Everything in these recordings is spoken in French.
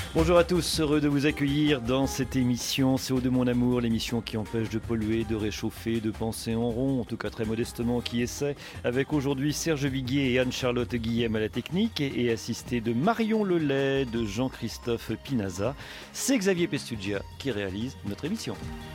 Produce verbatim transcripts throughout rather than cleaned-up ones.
Bonjour à tous, heureux de vous accueillir dans cette émission C O deux mon amour, l'émission qui empêche de polluer, de réchauffer, de penser en rond, en tout cas très modestement qui essaie, avec aujourd'hui Serge Viguier et Anne-Charlotte Guillem à la technique et, et assisté de Marion Lelay, de Jean-Christophe Pinaza. C'est Xavier Pestugia qui réalise notre émission.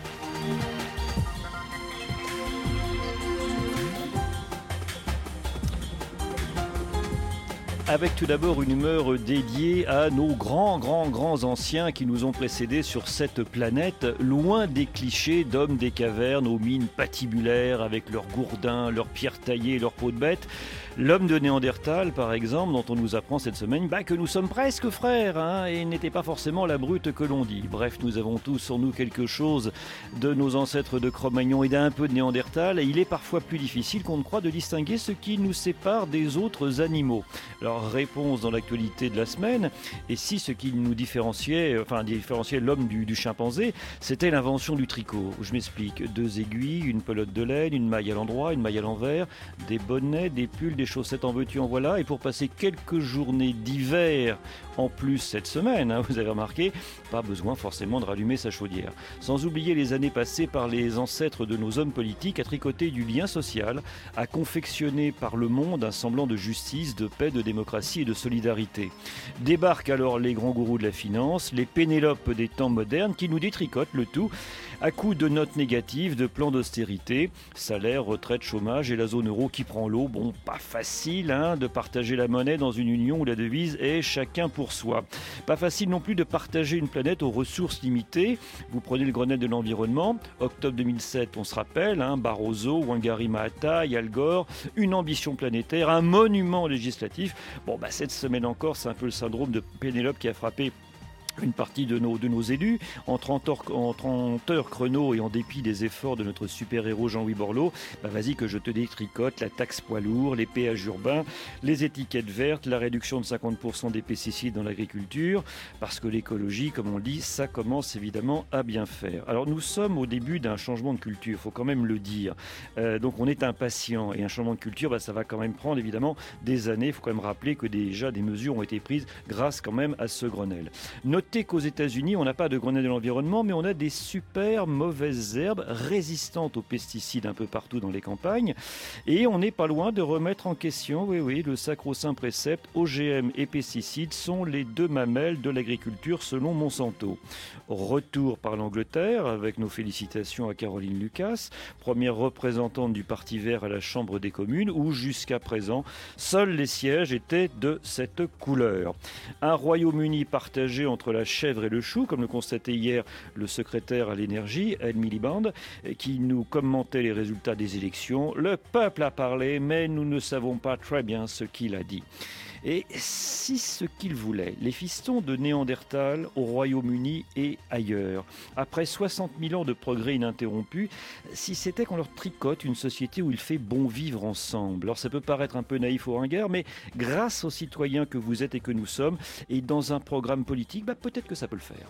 Avec tout d'abord une humeur dédiée à nos grands, grands, grands anciens qui nous ont précédés sur cette planète, loin des clichés d'hommes des cavernes aux mines patibulaires avec leurs gourdins, leurs pierres taillées, leurs peaux de bête. L'homme de Néandertal, par exemple, dont on nous apprend cette semaine bah, que nous sommes presque frères hein, et n'était pas forcément la brute que l'on dit. Bref, nous avons tous en nous quelque chose de nos ancêtres de Cro-Magnon et d'un peu de Néandertal. Et il est parfois plus difficile qu'on ne croit de distinguer ce qui nous sépare des autres animaux. Alors, réponse dans l'actualité de la semaine. Et si ce qui nous différenciait, enfin différenciait l'homme du, du chimpanzé, c'était l'invention du tricot. Je m'explique. Deux aiguilles, une pelote de laine, une maille à l'endroit, une maille à l'envers, des bonnets, des pulls, des chaussettes en veux-tu en voilà, et pour passer quelques journées d'hiver en plus cette semaine, hein, vous avez remarqué, pas besoin forcément de rallumer sa chaudière. Sans oublier les années passées par les ancêtres de nos hommes politiques à tricoter du lien social, à confectionner par le monde un semblant de justice, de paix, de démocratie et de solidarité. Débarquent alors les grands gourous de la finance, les Pénélopes des temps modernes qui nous détricotent le tout à coups de notes négatives, de plans d'austérité, salaire, retraite, chômage et la zone euro qui prend l'eau. Bon, pas facile hein, de partager la monnaie dans une union où la devise est chacun pour soi. Pas facile non plus de partager une planète aux ressources limitées. Vous prenez le Grenelle de l'environnement, octobre deux mille sept, on se rappelle, hein, Barroso, Wangari Maathai, Al Gore, une ambition planétaire, un monument législatif. Bon, bah cette semaine encore, c'est un peu le syndrome de Pénélope qui a frappé une partie de nos, de nos élus, en trente heures, en trente heures chrono et en dépit des efforts de notre super-héros Jean-Louis Borloo, bah vas-y que je te détricote la taxe poids lourd, les péages urbains, les étiquettes vertes, la réduction de cinquante pour cent des pesticides dans l'agriculture, parce que l'écologie, comme on le dit, ça commence évidemment à bien faire. Alors nous sommes au début d'un changement de culture, il faut quand même le dire. Euh, donc on est impatient et un changement de culture, bah, ça va quand même prendre évidemment des années. Il faut quand même rappeler que déjà des mesures ont été prises grâce quand même à ce Grenelle. Notez qu'aux États-Unis, on n'a pas de Grenelle de l'environnement, mais on a des super mauvaises herbes résistantes aux pesticides un peu partout dans les campagnes. Et on n'est pas loin de remettre en question, oui, oui, le sacro-saint précepte O G M et pesticides sont les deux mamelles de l'agriculture selon Monsanto. Retour par l'Angleterre avec nos félicitations à Caroline Lucas, première représentante du Parti vert à la Chambre des communes, où jusqu'à présent, seuls les sièges étaient de cette couleur. Un Royaume-Uni partagé entre la chèvre et le chou, comme le constatait hier le secrétaire à l'énergie, Ed Miliband, qui nous commentait les résultats des élections. Le peuple a parlé, mais nous ne savons pas très bien ce qu'il a dit. Et si ce qu'il voulait, les fistons de Néandertal au Royaume-Uni et ailleurs, après soixante mille ans de progrès ininterrompus, si c'était qu'on leur tricote une société où il fait bon vivre ensemble. Alors ça peut paraître un peu naïf ou ringard, mais grâce aux citoyens que vous êtes et que nous sommes, et dans un programme politique, bah peut-être que ça peut le faire.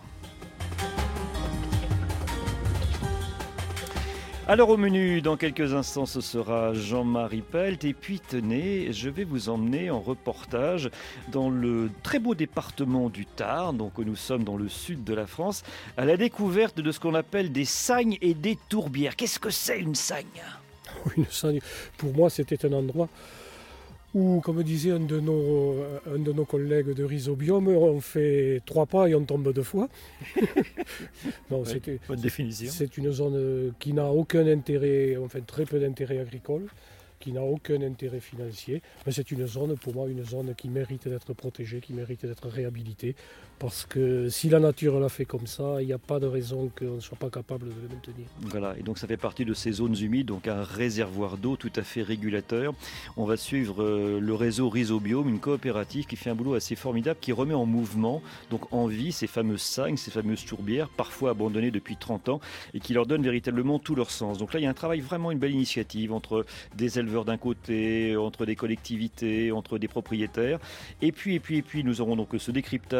Alors au menu, dans quelques instants, ce sera Jean-Marie Pelt. Et puis tenez, je vais vous emmener en reportage dans le très beau département du Tarn, donc nous sommes dans le sud de la France, à la découverte de ce qu'on appelle des sagnes et des tourbières. Qu'est-ce que c'est une sagne ? Une sagne, pour moi, c'était un endroit où, comme disait un de nos, un de nos collègues de Rhizobium, on fait trois pas et on tombe deux fois. Non, oui, c'était, bonne définition. C'est une zone qui n'a aucun intérêt, enfin très peu d'intérêt agricole, qui n'a aucun intérêt financier. Mais c'est une zone, pour moi, une zone qui mérite d'être protégée, qui mérite d'être réhabilitée. Parce que si la nature l'a fait comme ça, il n'y a pas de raison qu'on ne soit pas capable de le maintenir. Voilà, et donc ça fait partie de ces zones humides, donc un réservoir d'eau tout à fait régulateur. On va suivre euh, le réseau Rhizobium, une coopérative qui fait un boulot assez formidable, qui remet en mouvement, donc en vie, ces fameuses sagnes, ces fameuses tourbières, parfois abandonnées depuis trente ans, et qui leur donnent véritablement tout leur sens. Donc là, il y a un travail, vraiment une belle initiative, entre des éleveurs d'un côté, entre des collectivités, entre des propriétaires, et puis, et puis, et puis, nous aurons donc ce décryptage aussi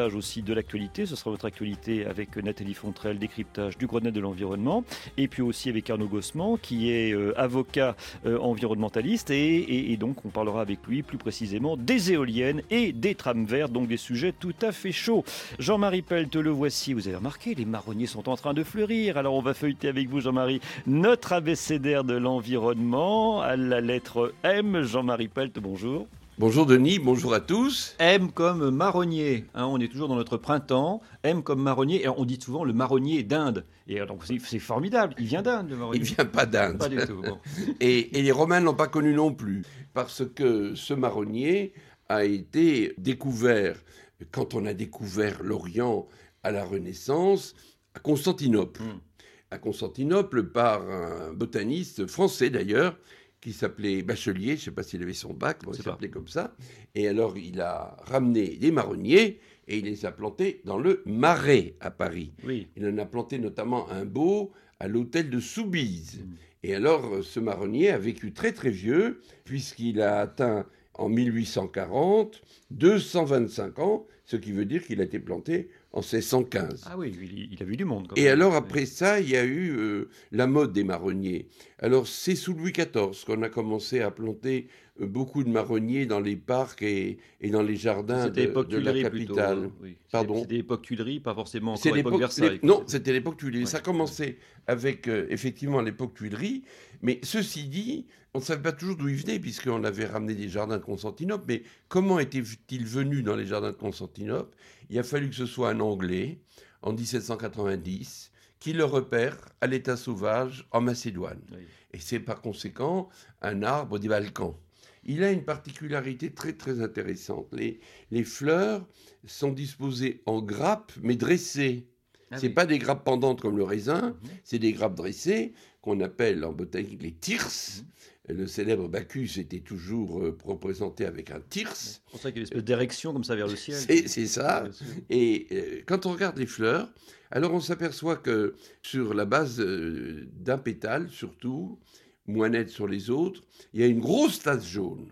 de l'actualité. Ce sera votre actualité avec Nathalie Fontrelle, décryptage du Grenelle de l'environnement. Et puis aussi avec Arnaud Gossement, qui est euh, avocat euh, environnementaliste. Et, et, et donc, on parlera avec lui plus précisément des éoliennes et des trames vertes, donc des sujets tout à fait chauds. Jean-Marie Pelt, le voici. Vous avez remarqué, les marronniers sont en train de fleurir. Alors, on va feuilleter avec vous, Jean-Marie, notre abécédaire de l'environnement à la lettre M. Jean-Marie Pelt, bonjour. Bonjour Denis, bonjour à tous. M comme marronnier, hein, on est toujours dans notre printemps. M comme marronnier, et on dit souvent le marronnier d'Inde. Et donc c'est, c'est formidable, il vient d'Inde le marronnier. Il vient pas d'Inde. Pas du tout. Bon. Et, et les Romains ne l'ont pas connu non plus, parce que ce marronnier a été découvert, quand on a découvert l'Orient à la Renaissance, à Constantinople. Mmh. À Constantinople par un botaniste français d'ailleurs, qui s'appelait Bachelier, je ne sais pas s'il avait son bac, bon, il s'appelait comme ça. Et alors, il a ramené des marronniers et il les a plantés dans le Marais à Paris. Oui. Il en a planté notamment un beau à l'hôtel de Soubise. Mmh. Et alors, ce marronnier a vécu très très vieux, puisqu'il a atteint en mille huit cent quarante deux cent vingt-cinq ans, ce qui veut dire qu'il a été planté en seize cent quinze. Ah oui, il, il a vu du monde. Quand et même. alors, après oui. ça, il y a eu euh, la mode des marronniers. Alors, c'est sous Louis quatorze qu'on a commencé à planter euh, beaucoup de marronniers dans les parcs et, et dans les jardins de, de la capitale. Plutôt, oui. Pardon. C'était l'époque Tuileries, pas forcément encore c'est l'époque, l'époque Versailles. Non, c'était l'époque Tuileries. Ouais. Ça a commencé avec, euh, effectivement, l'époque Tuileries. Mais ceci dit, on ne savait pas toujours d'où il venait, puisqu'on avait ramené des jardins de Constantinople. Mais comment était-il venu dans les jardins de Constantinople ? Il a fallu que ce soit un Anglais, en dix-sept cent quatre-vingt-dix, qui le repère à l'état sauvage en Macédoine. Oui. Et c'est par conséquent un arbre des Balkans. Il a une particularité très très intéressante. Les, les fleurs sont disposées en grappes, mais dressées. Ah c'est oui. pas des grappes pendantes comme le raisin, mmh. c'est des grappes dressées qu'on appelle en botanique les thyrses. Mmh. Le célèbre Bacchus était toujours euh, représenté avec un thyrse. C'est pour ça qu'il y a une espèce d'érection comme ça vers le ciel. C'est, c'est ça. Et euh, quand on regarde les fleurs, alors on s'aperçoit que sur la base euh, d'un pétale, surtout, moins net sur les autres, il y a une grosse tache jaune.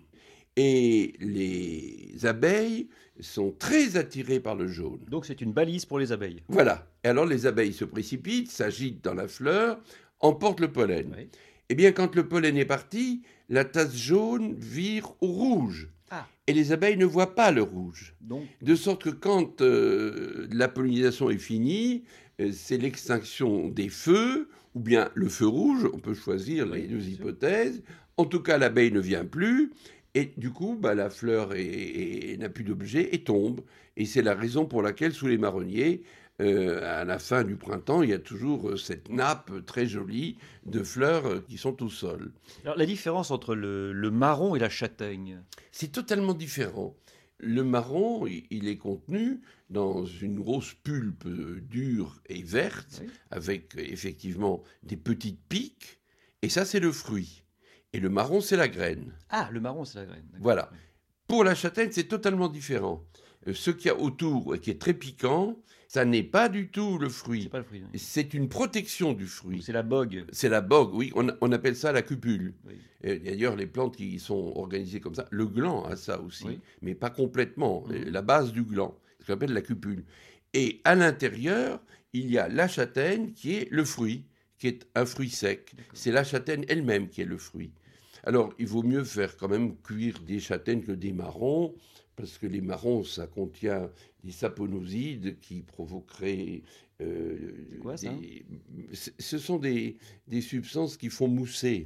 Et les abeilles sont très attirées par le jaune. Donc c'est une balise pour les abeilles. Voilà. Et alors les abeilles se précipitent, s'agitent dans la fleur, emportent le pollen. Oui. Eh bien, quand le pollen est parti, la tasse jaune vire au rouge. Ah. Et les abeilles ne voient pas le rouge. Donc... De sorte que quand euh, la pollinisation est finie, euh, c'est l'extinction des feux, ou bien le feu rouge, on peut choisir oui, les deux hypothèses. En tout cas, l'abeille ne vient plus. Et du coup, bah, la fleur est, est, n'a plus d'objet et tombe. Et c'est la raison pour laquelle, sous les marronniers, euh, à la fin du printemps, il y a toujours cette nappe très jolie de fleurs qui sont au sol. Alors, la différence entre le, le marron et la châtaigne ? C'est totalement différent. Le marron, il est contenu dans une grosse pulpe dure et verte, oui. avec effectivement des petites piques. Et ça, c'est le fruit. Et le marron, c'est la graine. Ah, le marron, c'est la graine. D'accord. Voilà. Pour la châtaigne, c'est totalement différent. Euh, ce qu'il y a autour, qui est très piquant, ça n'est pas du tout le fruit. C'est pas le fruit. Oui. C'est une protection du fruit. Donc c'est la bogue. C'est la bogue, oui. On, on appelle ça la cupule. Oui. Et d'ailleurs, les plantes qui sont organisées comme ça, le gland a ça aussi, oui. mais pas complètement. Mmh. La base du gland, ce qu'on appelle la cupule. Et à l'intérieur, il y a la châtaigne qui est le fruit, qui est un fruit sec. D'accord. C'est la châtaigne elle-même qui est le fruit. Alors, il vaut mieux faire quand même cuire des châtaignes que des marrons, parce que les marrons, ça contient des saponosides qui provoqueraient... Euh, c'est quoi ça ? des, ce sont des, des substances qui font mousser,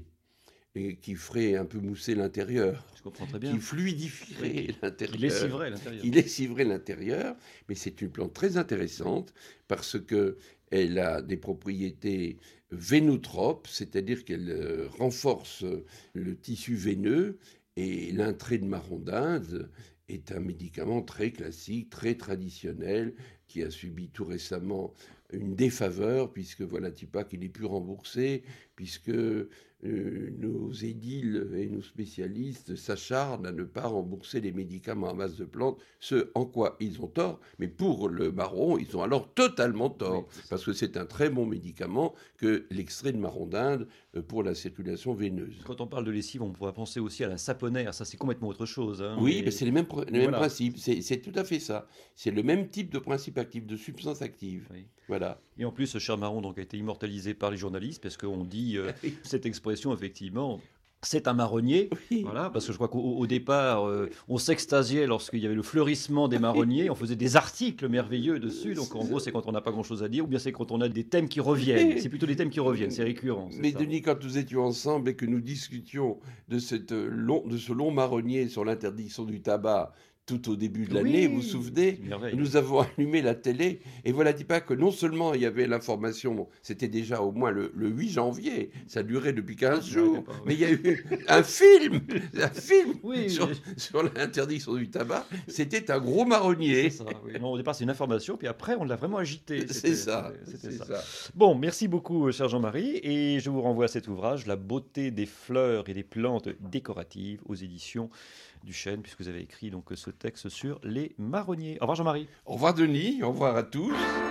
et qui feraient un peu mousser l'intérieur. Je comprends très bien. Qui fluidifieraient oui. l'intérieur. Qui lessiveraient l'intérieur. Qui lessiveraient l'intérieur, mais c'est une plante très intéressante, parce qu'elle a des propriétés vénotropes, c'est-à-dire qu'elle euh, renforce le tissu veineux, et l'intrée de marron d'Inde est un médicament très classique, très traditionnel, qui a subi tout récemment une défaveur, puisque voilà Tipac, il n'est plus remboursé, puisque euh, nos édiles et nos spécialistes s'acharnent à ne pas rembourser les médicaments à base de plantes, ce en quoi ils ont tort, mais pour le marron, ils ont alors totalement tort, oui, parce que c'est un très bon médicament que l'extrait de marron d'Inde euh, pour la circulation veineuse. Quand on parle de lessive, on pourrait penser aussi à la saponaire, ça c'est complètement autre chose. Hein, oui, mais... mais c'est les mêmes, les voilà. mêmes principes, c'est, c'est tout à fait ça. C'est le même type de principe actif, de substance active. Oui. Voilà. Et en plus, ce cher marron donc, a été immortalisé par les journalistes, parce qu'on dit euh, cette expression, effectivement, c'est un marronnier. Oui. Voilà, parce que je crois qu'au au départ, euh, on s'extasiait lorsqu'il y avait le fleurissement des marronniers, on faisait des articles merveilleux dessus, donc en gros, c'est quand on n'a pas grand-chose à dire, ou bien c'est quand on a des thèmes qui reviennent. C'est plutôt des thèmes qui reviennent, c'est récurrent. C'est Mais ça. Denis, quand nous étions ensemble et que nous discutions de, cette long, de ce long marronnier sur l'interdiction du tabac, tout au début de l'année, oui, vous vous souvenez, nous avons allumé la télé, et voilà, dis pas que non seulement il y avait l'information, c'était déjà au moins le, le huit janvier, ça durait depuis quinze jours, pas, oui. mais il y a eu un film, un film oui, sur, oui. sur l'interdiction du tabac, c'était un gros marronnier. C'est ça, oui. Non, au départ, c'est une information, puis après, on l'a vraiment agité. C'est ça, c'était c'est ça. ça. Bon, merci beaucoup, cher Jean-Marie, et je vous renvoie à cet ouvrage, La beauté des fleurs et des plantes décoratives, aux éditions du Chêne, puisque vous avez écrit donc ce texte sur les marronniers. Au revoir Jean-Marie. Au revoir Denis, au revoir à tous.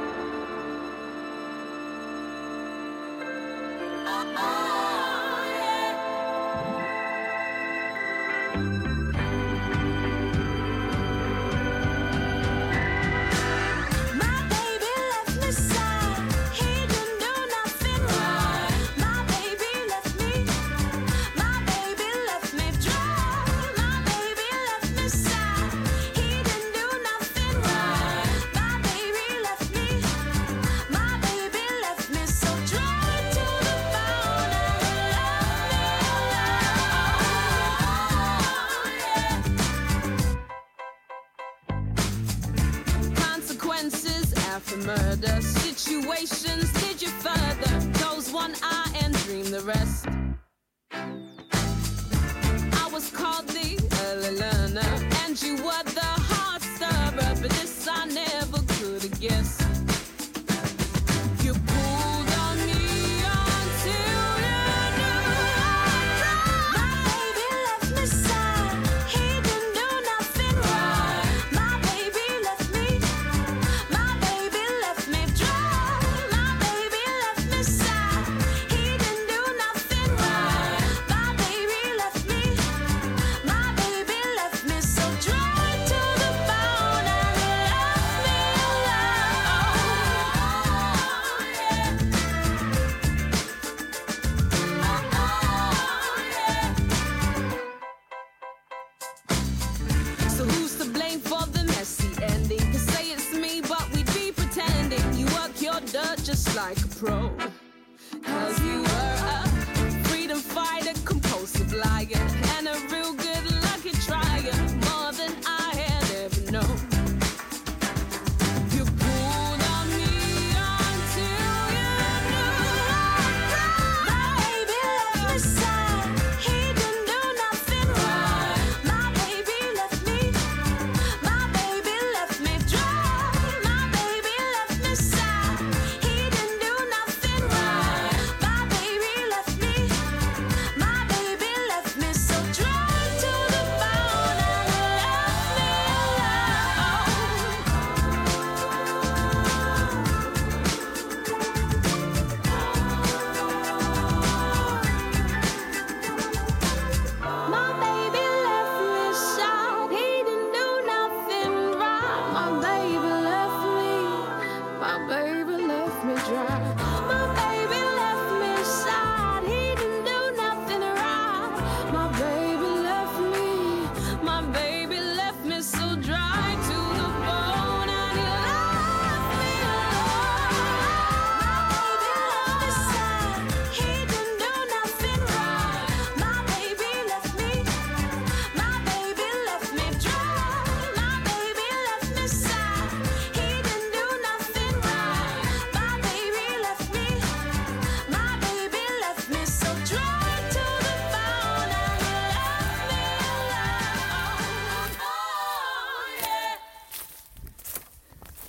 For murder situations, did you further close one eye and dream the rest? I was called the early learner, and you were the hard stirrer, but this I never could have guessed. You pulled on me until you knew. My baby left me sad, he didn't do nothing right. My baby left me. Just like a pro, 'cause you were a freedom fighter, compulsive liar, and a real good lucky trier, more than I had ever known. You pulled on me until you knew. My baby left me sad, he didn't do nothing right. My baby left me, my baby left me dry. My baby left me sad. He didn't do nothing right.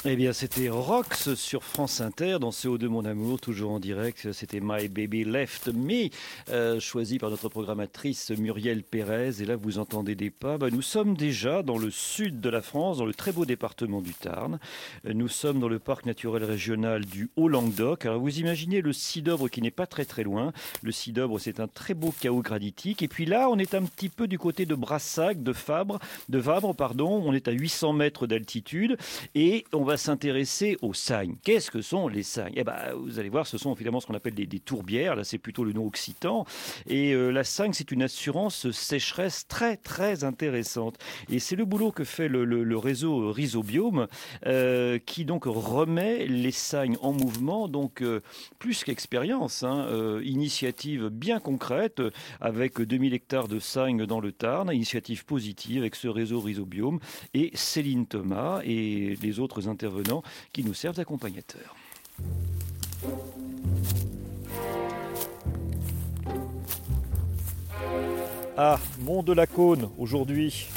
Eh bien, c'était Rox sur France Inter, dans C O deux Mon Amour, toujours en direct. C'était My Baby Left Me, euh, choisi par notre programmatrice Muriel Pérez. Et là, vous entendez des pas. Bah, nous sommes déjà dans le sud de la France, dans le très beau département du Tarn. Nous sommes dans le parc naturel régional du Haut-Languedoc. Alors, vous imaginez le Cidobre qui n'est pas très très loin. Le Cidobre, c'est un très beau chaos granitique. Et puis là, on est un petit peu du côté de Brassac, de Fabre, de Vabre, pardon. On est à huit cents mètres d'altitude et on va s'intéresser aux sagnes. Qu'est-ce que sont les sagnes ? Eh ben, vous allez voir, ce sont évidemment ce qu'on appelle des, des tourbières. Là, c'est plutôt le nom occitan. Et euh, la sagne, c'est une assurance sécheresse très, très intéressante. Et c'est le boulot que fait le, le, le réseau Rhizobiome, euh, qui donc remet les sagnes en mouvement. Donc, euh, plus qu'expérience, hein, euh, initiative bien concrète, avec deux mille hectares de sagnes dans le Tarn. Initiative positive avec ce réseau Rhizobiome. Et Céline Thomas et les autres intervenants qui nous servent d'accompagnateurs. Ah, Mont de la Cône aujourd'hui.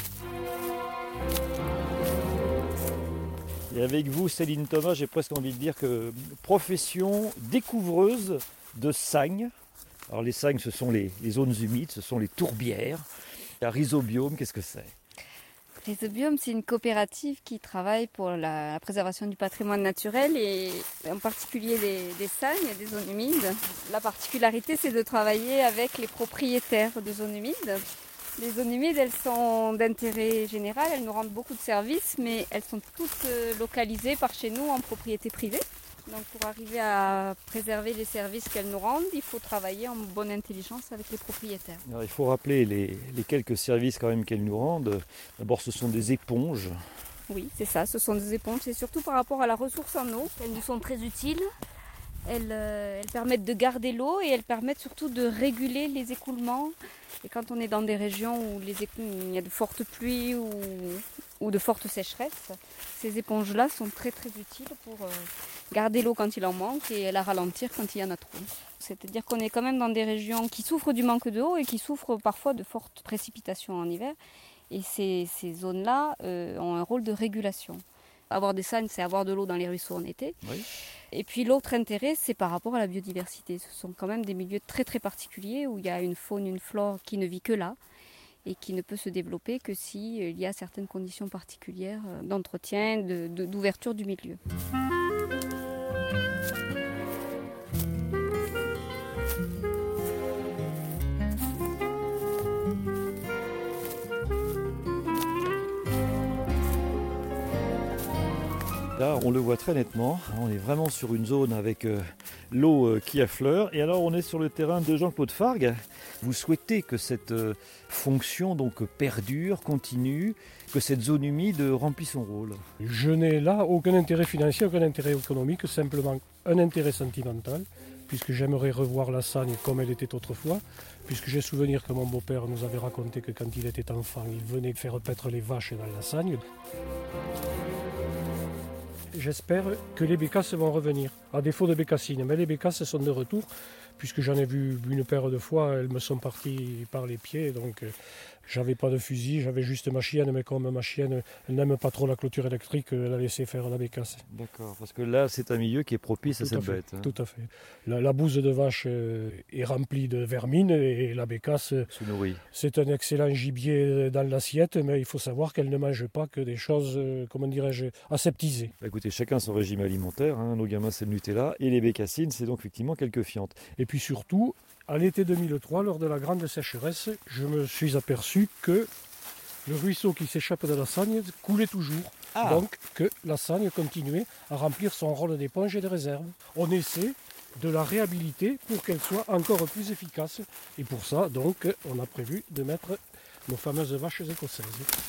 Et avec vous, Céline Thomas, j'ai presque envie de dire que profession découvreuse de sagnes. Alors les sagnes, ce sont les, les zones humides, ce sont les tourbières. La Rhizobiome, qu'est-ce que c'est ? Rhizobiome, c'est une coopérative qui travaille pour la, la préservation du patrimoine naturel et en particulier des, des sagnes et des zones humides. La particularité, c'est de travailler avec les propriétaires de zones humides. Les zones humides, elles sont d'intérêt général, elles nous rendent beaucoup de services, mais elles sont toutes localisées par chez nous en propriété privée. Donc pour arriver à préserver les services qu'elles nous rendent, il faut travailler en bonne intelligence avec les propriétaires. Alors, il faut rappeler les, les quelques services quand même qu'elles nous rendent. D'abord, ce sont des éponges. Oui, c'est ça, ce sont des éponges. C'est surtout par rapport à la ressource en eau. Elles nous sont très utiles. Elles, euh, elles permettent de garder l'eau et elles permettent surtout de réguler les écoulements. Et quand on est dans des régions où les écou- il y a de fortes pluies ou, ou de fortes sécheresses, ces éponges-là sont très très utiles pour euh, garder l'eau quand il en manque et la ralentir quand il y en a trop. C'est-à-dire qu'on est quand même dans des régions qui souffrent du manque d'eau et qui souffrent parfois de fortes précipitations en hiver. Et ces, ces zones-là euh, ont un rôle de régulation. Avoir des sagnes, c'est avoir de l'eau dans les ruisseaux en été. Oui. Et puis l'autre intérêt, c'est par rapport à la biodiversité. Ce sont quand même des milieux très très particuliers où il y a une faune, une flore qui ne vit que là et qui ne peut se développer que s'il y a certaines conditions particulières d'entretien, de, de, d'ouverture du milieu. Là, on le voit très nettement. On est vraiment sur une zone avec euh, l'eau euh, qui affleure. Et alors, on est sur le terrain de Jean-Claude Fargue. Vous souhaitez que cette euh, fonction donc perdure, continue, que cette zone humide remplit son rôle. Je n'ai là aucun intérêt financier, aucun intérêt économique, simplement un intérêt sentimental, puisque j'aimerais revoir la Sagne comme elle était autrefois, puisque j'ai souvenir que mon beau-père nous avait raconté que quand il était enfant, il venait faire paître les vaches dans la Sagne. J'espère que les bécasses vont revenir, à défaut de bécassines. Mais les bécasses sont de retour, puisque j'en ai vu une paire de fois, elles me sont parties par les pieds. Donc euh, j'avais pas de fusil, j'avais juste ma chienne, mais comme ma chienne elle n'aime pas trop la clôture électrique, elle a laissé faire la bécasse. D'accord, parce que là c'est un milieu qui est propice tout à cette à fait, bête. Hein. Tout à fait. La, la bouse de vache euh, est remplie de vermine et la bécasse, Se nourrit. c'est un excellent gibier dans l'assiette, mais il faut savoir qu'elle ne mange pas que des choses, euh, comment dirais-je, aseptisées. Bah, écoutez, chacun son régime alimentaire. Hein. Nos gamins c'est le Nutella et les bécassines c'est donc effectivement quelques fientes. Et puis surtout, à l'été deux mille trois, lors de la grande sécheresse, je me suis aperçu que le ruisseau qui s'échappe de la Sagne coulait toujours. Ah. Donc que la Sagne continuait à remplir son rôle d'éponge et de réserve. On essaie de la réhabiliter pour qu'elle soit encore plus efficace. Et pour ça, donc, on a prévu de mettre nos fameuses vaches écossaises.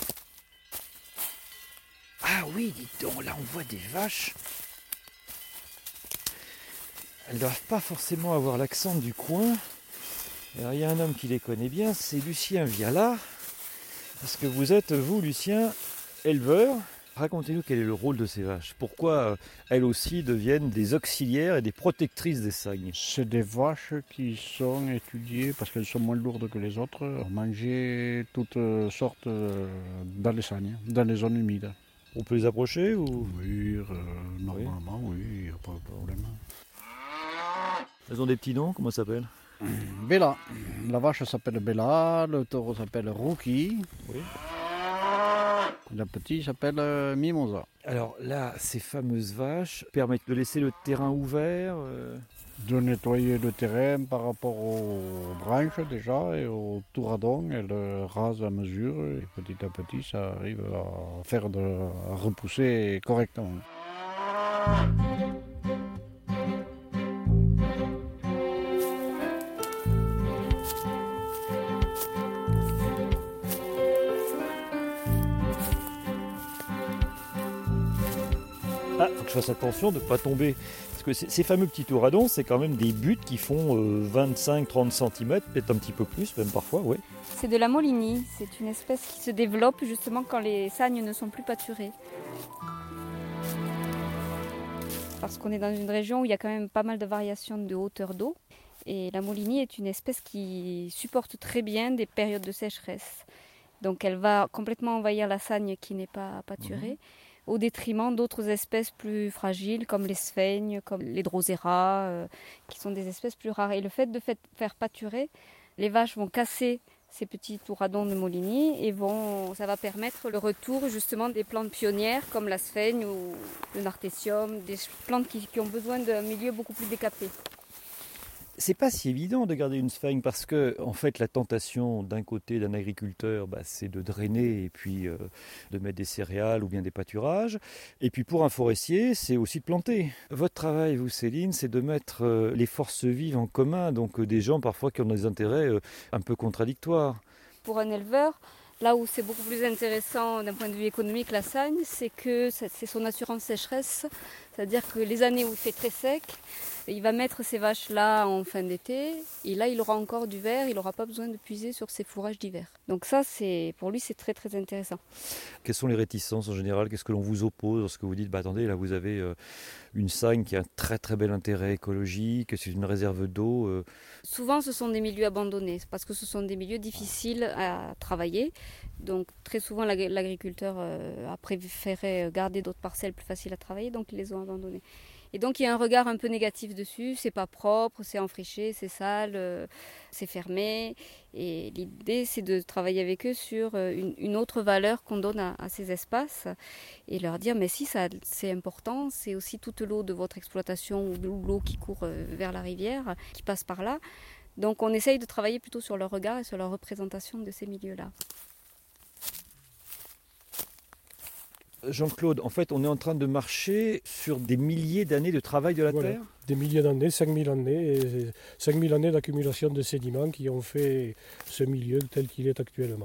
Ah oui, dites donc, là on voit des vaches. Elles ne doivent pas forcément avoir l'accent du coin. Alors il y a un homme qui les connaît bien, c'est Lucien Viala. Parce que vous êtes, vous, Lucien, éleveur. Racontez-nous quel est le rôle de ces vaches. Pourquoi euh, elles aussi deviennent des auxiliaires et des protectrices des sagnes. C'est des vaches qui sont étudiées parce qu'elles sont moins lourdes que les autres, manger toutes sortes dans les sagnes, dans les zones humides. On peut les approcher ou... Oui, euh, normalement, oui, il n'y a pas de problème. Elles ont des petits noms, comment ça s'appelle? Bella. La vache s'appelle Bella, le taureau s'appelle Rookie. Oui. Le petit s'appelle euh, Mimosa. Alors là, ces fameuses vaches permettent de laisser le terrain ouvert euh... De nettoyer le terrain par rapport aux branches déjà et aux touradons. Elles rasent à mesure et petit à petit ça arrive à faire de, à repousser correctement. Ah, faut que je fasse attention de ne pas tomber. Parce que ces fameux petits touradons, c'est quand même des buttes qui font euh, vingt-cinq à trente centimètres, peut-être un petit peu plus, même parfois, oui. C'est de la molinie, c'est une espèce qui se développe justement quand les sagnes ne sont plus pâturés. Parce qu'on est dans une région où il y a quand même pas mal de variations de hauteur d'eau. Et la molinie est une espèce qui supporte très bien des périodes de sécheresse. Donc elle va complètement envahir la sagne qui n'est pas pâturée. Mmh. Au détriment d'autres espèces plus fragiles comme les sphègnes, comme les drosera, euh, qui sont des espèces plus rares. Et le fait de fait, faire pâturer, les vaches vont casser ces petits touradons de molinie et vont, ça va permettre le retour justement des plantes pionnières comme la sphègne ou le nartésium, des plantes qui, qui ont besoin d'un milieu beaucoup plus décapé. C'est pas si évident de garder une sphègne parce que en fait la tentation d'un côté d'un agriculteur bah, c'est de drainer et puis euh, de mettre des céréales ou bien des pâturages et puis pour un forestier c'est aussi de planter. Votre travail vous Céline c'est de mettre euh, les forces vives en commun donc euh, des gens parfois qui ont des intérêts euh, un peu contradictoires. Pour un éleveur, là où c'est beaucoup plus intéressant d'un point de vue économique la sagne, c'est que c'est son assurance sécheresse, c'est-à-dire que les années où il fait très sec, il va mettre ces vaches-là en fin d'été, et là il aura encore du verre, il n'aura pas besoin de puiser sur ses fourrages d'hiver. Donc ça, c'est, pour lui, c'est très très intéressant. Quelles sont les réticences en général? Qu'est-ce que l'on vous oppose lorsque vous dites, bah attendez, là vous avez euh, une sagne qui a un très très bel intérêt écologique, c'est une réserve d'eau euh... Souvent ce sont des milieux abandonnés, parce que ce sont des milieux difficiles à travailler. Donc très souvent l'agriculteur a préféré garder d'autres parcelles plus faciles à travailler, donc ils les ont abandonnées. Et donc il y a un regard un peu négatif dessus, c'est pas propre, c'est enfriché, c'est sale, euh, c'est fermé. Et l'idée c'est de travailler avec eux sur une, une autre valeur qu'on donne à, à ces espaces et leur dire mais si ça c'est important, c'est aussi toute l'eau de votre exploitation ou l'eau qui court vers la rivière, qui passe par là. Donc on essaye de travailler plutôt sur leur regard et sur leur représentation de ces milieux-là. Jean-Claude, en fait, on est en train de marcher sur des milliers d'années de travail de la voilà, Terre. Des milliers d'années, cinq mille années, et cinq mille années d'accumulation de sédiments qui ont fait ce milieu tel qu'il est actuellement.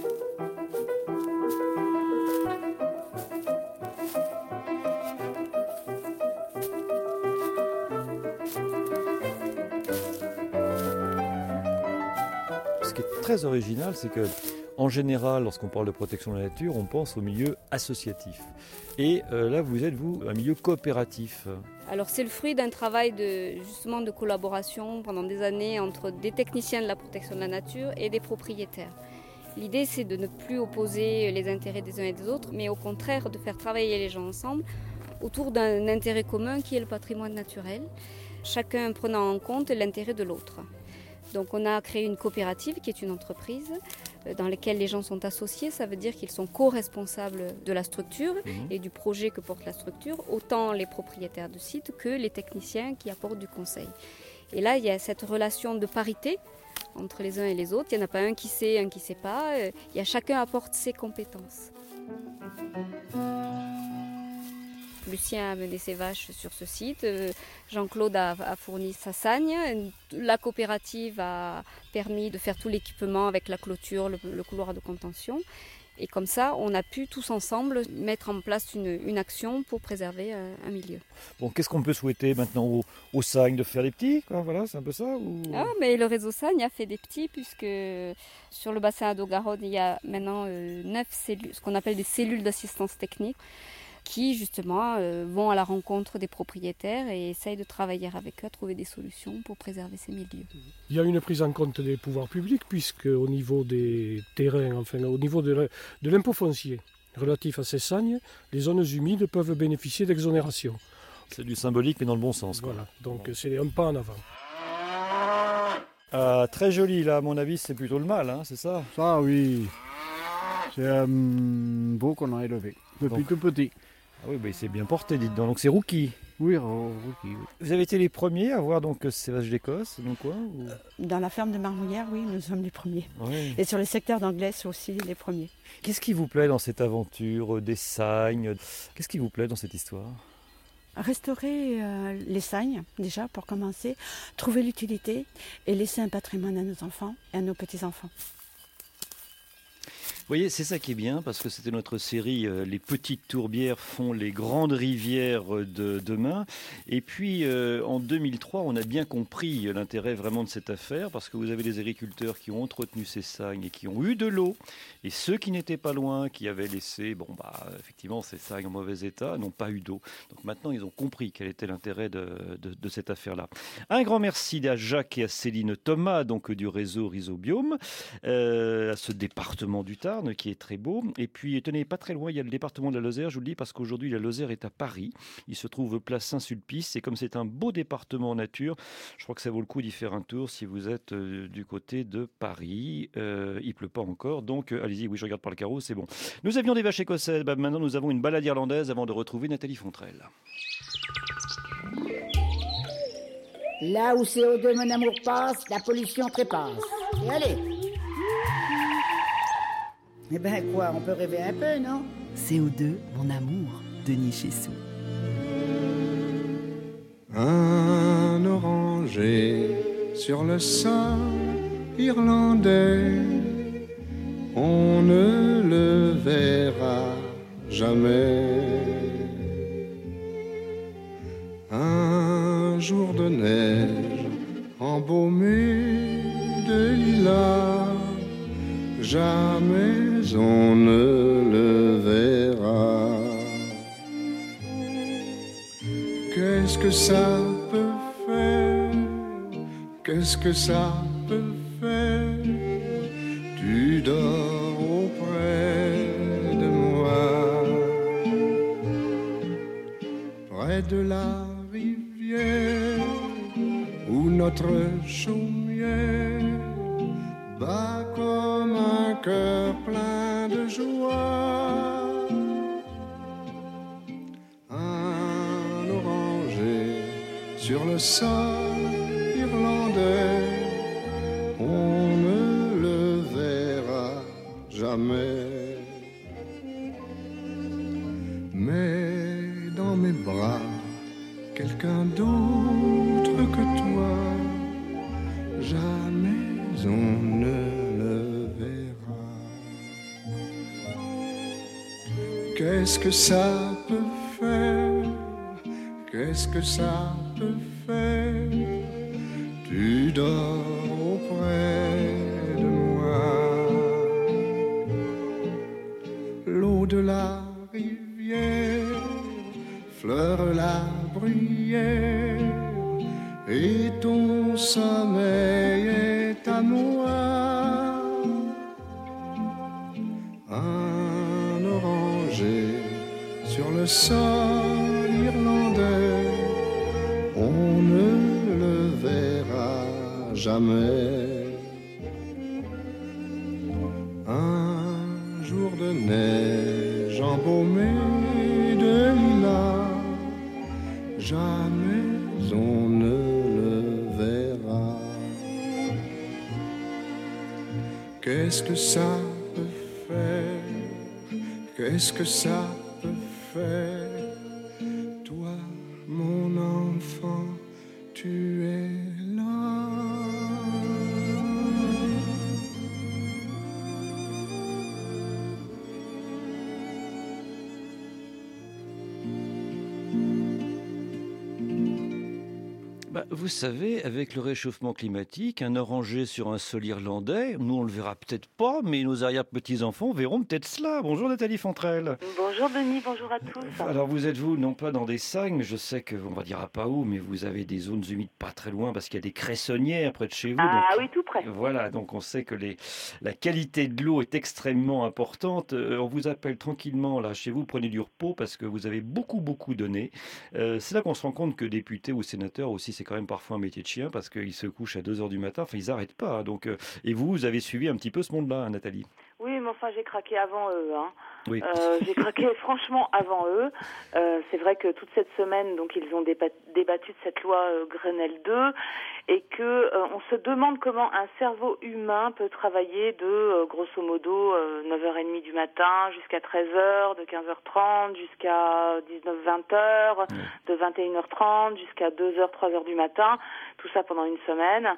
Ce qui est très original, c'est que en général, lorsqu'on parle de protection de la nature, on pense au milieu associatif. Et euh, là, vous êtes, vous, un milieu coopératif. Alors, c'est le fruit d'un travail de, justement, de collaboration pendant des années entre des techniciens de la protection de la nature et des propriétaires. L'idée, c'est de ne plus opposer les intérêts des uns et des autres, mais au contraire de faire travailler les gens ensemble autour d'un intérêt commun qui est le patrimoine naturel, chacun prenant en compte l'intérêt de l'autre. Donc on a créé une coopérative qui est une entreprise dans laquelle les gens sont associés. Ça veut dire qu'ils sont co-responsables de la structure mmh. et du projet que porte la structure, autant les propriétaires de site que les techniciens qui apportent du conseil. Et là, il y a cette relation de parité entre les uns et les autres. Il n'y en a pas un qui sait, un qui ne sait pas. Il y a chacun apporte ses compétences. Lucien a mené ses vaches sur ce site, Jean-Claude a, a fourni sa sagne, la coopérative a permis de faire tout l'équipement avec la clôture, le, le couloir de contention. Et comme ça, on a pu tous ensemble mettre en place une, une action pour préserver un, un milieu. Bon, qu'est-ce qu'on peut souhaiter maintenant aux, aux sagnes de faire des petits quoi, voilà, c'est un peu ça ou... Ah, mais le réseau Sagne a fait des petits puisque sur le bassin d'Eau-Garonne, il y a maintenant euh, neuf cellules, ce qu'on appelle des cellules d'assistance technique, qui justement euh, vont à la rencontre des propriétaires et essayent de travailler avec eux à trouver des solutions pour préserver ces milieux. Il y a une prise en compte des pouvoirs publics puisque au niveau des terrains, enfin au niveau de l'impôt foncier, relatif à ces sagnes, les zones humides peuvent bénéficier d'exonération. C'est du symbolique, mais dans le bon sens. Quoi. Voilà, donc c'est un pas en avant. Ah, très joli, là, à mon avis, c'est plutôt le mâle, hein, c'est ça? Ça, oui. C'est un beau qu'on a élevé, depuis Donc. tout petit. Ah oui, bah, il s'est bien porté, dites donc. Donc c'est Rookie. Oui, oh, oui, oui. Vous avez été les premiers à voir donc ces vaches d'Écosse, donc quoi ou... Dans la ferme de Marmouillère, oui, nous sommes les premiers. Ouais. Et sur le secteur d'Anglès aussi, les premiers. Qu'est-ce qui vous plaît dans cette aventure des sagnes? Qu'est-ce qui vous plaît dans cette histoire? Restaurer euh, les sagnes, déjà, pour commencer, trouver l'utilité et laisser un patrimoine à nos enfants et à nos petits-enfants. Vous voyez, c'est ça qui est bien, parce que c'était notre série euh, Les petites tourbières font les grandes rivières de demain. Et puis, euh, en deux mille trois, on a bien compris l'intérêt vraiment de cette affaire, parce que vous avez des agriculteurs qui ont entretenu ces sagnes et qui ont eu de l'eau. Et ceux qui n'étaient pas loin, qui avaient laissé, bon, bah, effectivement, ces sagnes en mauvais état, n'ont pas eu d'eau. Donc maintenant, ils ont compris quel était l'intérêt de, de, de cette affaire-là. Un grand merci à Jacques et à Céline Thomas, donc du réseau Rhizobiome, euh, à ce département du Tarn, qui est très beau. Et puis, tenez, pas très loin, il y a le département de la Lozère, je vous le dis, parce qu'aujourd'hui, la Lozère est à Paris. Il se trouve place Saint-Sulpice. Et comme c'est un beau département en nature, je crois que ça vaut le coup d'y faire un tour si vous êtes euh, du côté de Paris. Euh, il pleut pas encore, donc euh, allez-y, oui, je regarde par le carreau, c'est bon. Nous avions des vaches écossaises, bah, maintenant nous avons une balade irlandaise avant de retrouver Nathalie Fontrelle. Là où C O deux, mon amour, passe, la pollution trépasse. Et allez. Eh ben quoi, on peut rêver un peu, non? C O deux, mon amour, Denis Chessou. Un oranger sur le sol irlandais, on ne le verra jamais. Un jour de neige embaumé de lilas, jamais on ne le verra. Qu'est-ce que ça peut faire? Qu'est-ce que ça peut faire? Tu dors auprès de moi, près de la rivière où notre chaumière bat comme un cœur plein de joie. Un oranger sur le sol irlandais, on ne le verra jamais. Mais dans mes bras, quelqu'un d'autre que toi, jamais on ne le verra. Qu'est-ce que ça peut faire? Qu'est-ce que ça peut faire? Tu dors auprès de moi. L'eau de la rivière fleure la bruyère et ton sommeil est à moi. Un oranger sur le sol irlandais, on ne le verra jamais. Un jour de neige embaumé de lilas, jamais on ne le verra. Qu'est-ce que ça peut faire? Qu'est-ce que ça peut faire? Toi, mon enfant, tu es là. Bah, Vous savez, avec le réchauffement climatique, un oranger sur un sol irlandais, nous on le verra peut-être pas, mais nos arrière-petits-enfants verront peut-être cela. Bonjour Nathalie Fontrelle. Bonjour Denis, bonjour à tous. Alors vous êtes vous, non pas dans des sagnes, mais je sais que, on va dire à pas où, mais vous avez des zones humides pas très loin parce qu'il y a des cressonnières près de chez vous. Ah donc, oui, tout près. Voilà, donc on sait que les, la qualité de l'eau est extrêmement importante. Euh, on vous appelle tranquillement là chez vous, prenez du repos parce que vous avez beaucoup beaucoup donné. Euh, c'est là qu'on se rend compte que députés ou sénateurs aussi, c'est quand même parfois un métier de chien parce qu'ils se couchent à deux heures du matin, enfin ils n'arrêtent pas. Donc, euh, et vous, vous avez suivi un petit peu ce monde-là, hein, Nathalie? Oui, mais enfin j'ai craqué avant eux. Hein. Oui. Euh, j'ai craqué franchement avant eux. Euh, c'est vrai que toute cette semaine, donc ils ont débat- débattu de cette loi euh, Grenelle deux et que euh, on se demande comment un cerveau humain peut travailler de euh, grosso modo euh, neuf heures trente du matin jusqu'à treize heures, de quinze heures trente jusqu'à dix-neuf vingt heures, oui. de vingt et une heures trente jusqu'à deux heures, trois heures du matin, tout ça pendant une semaine.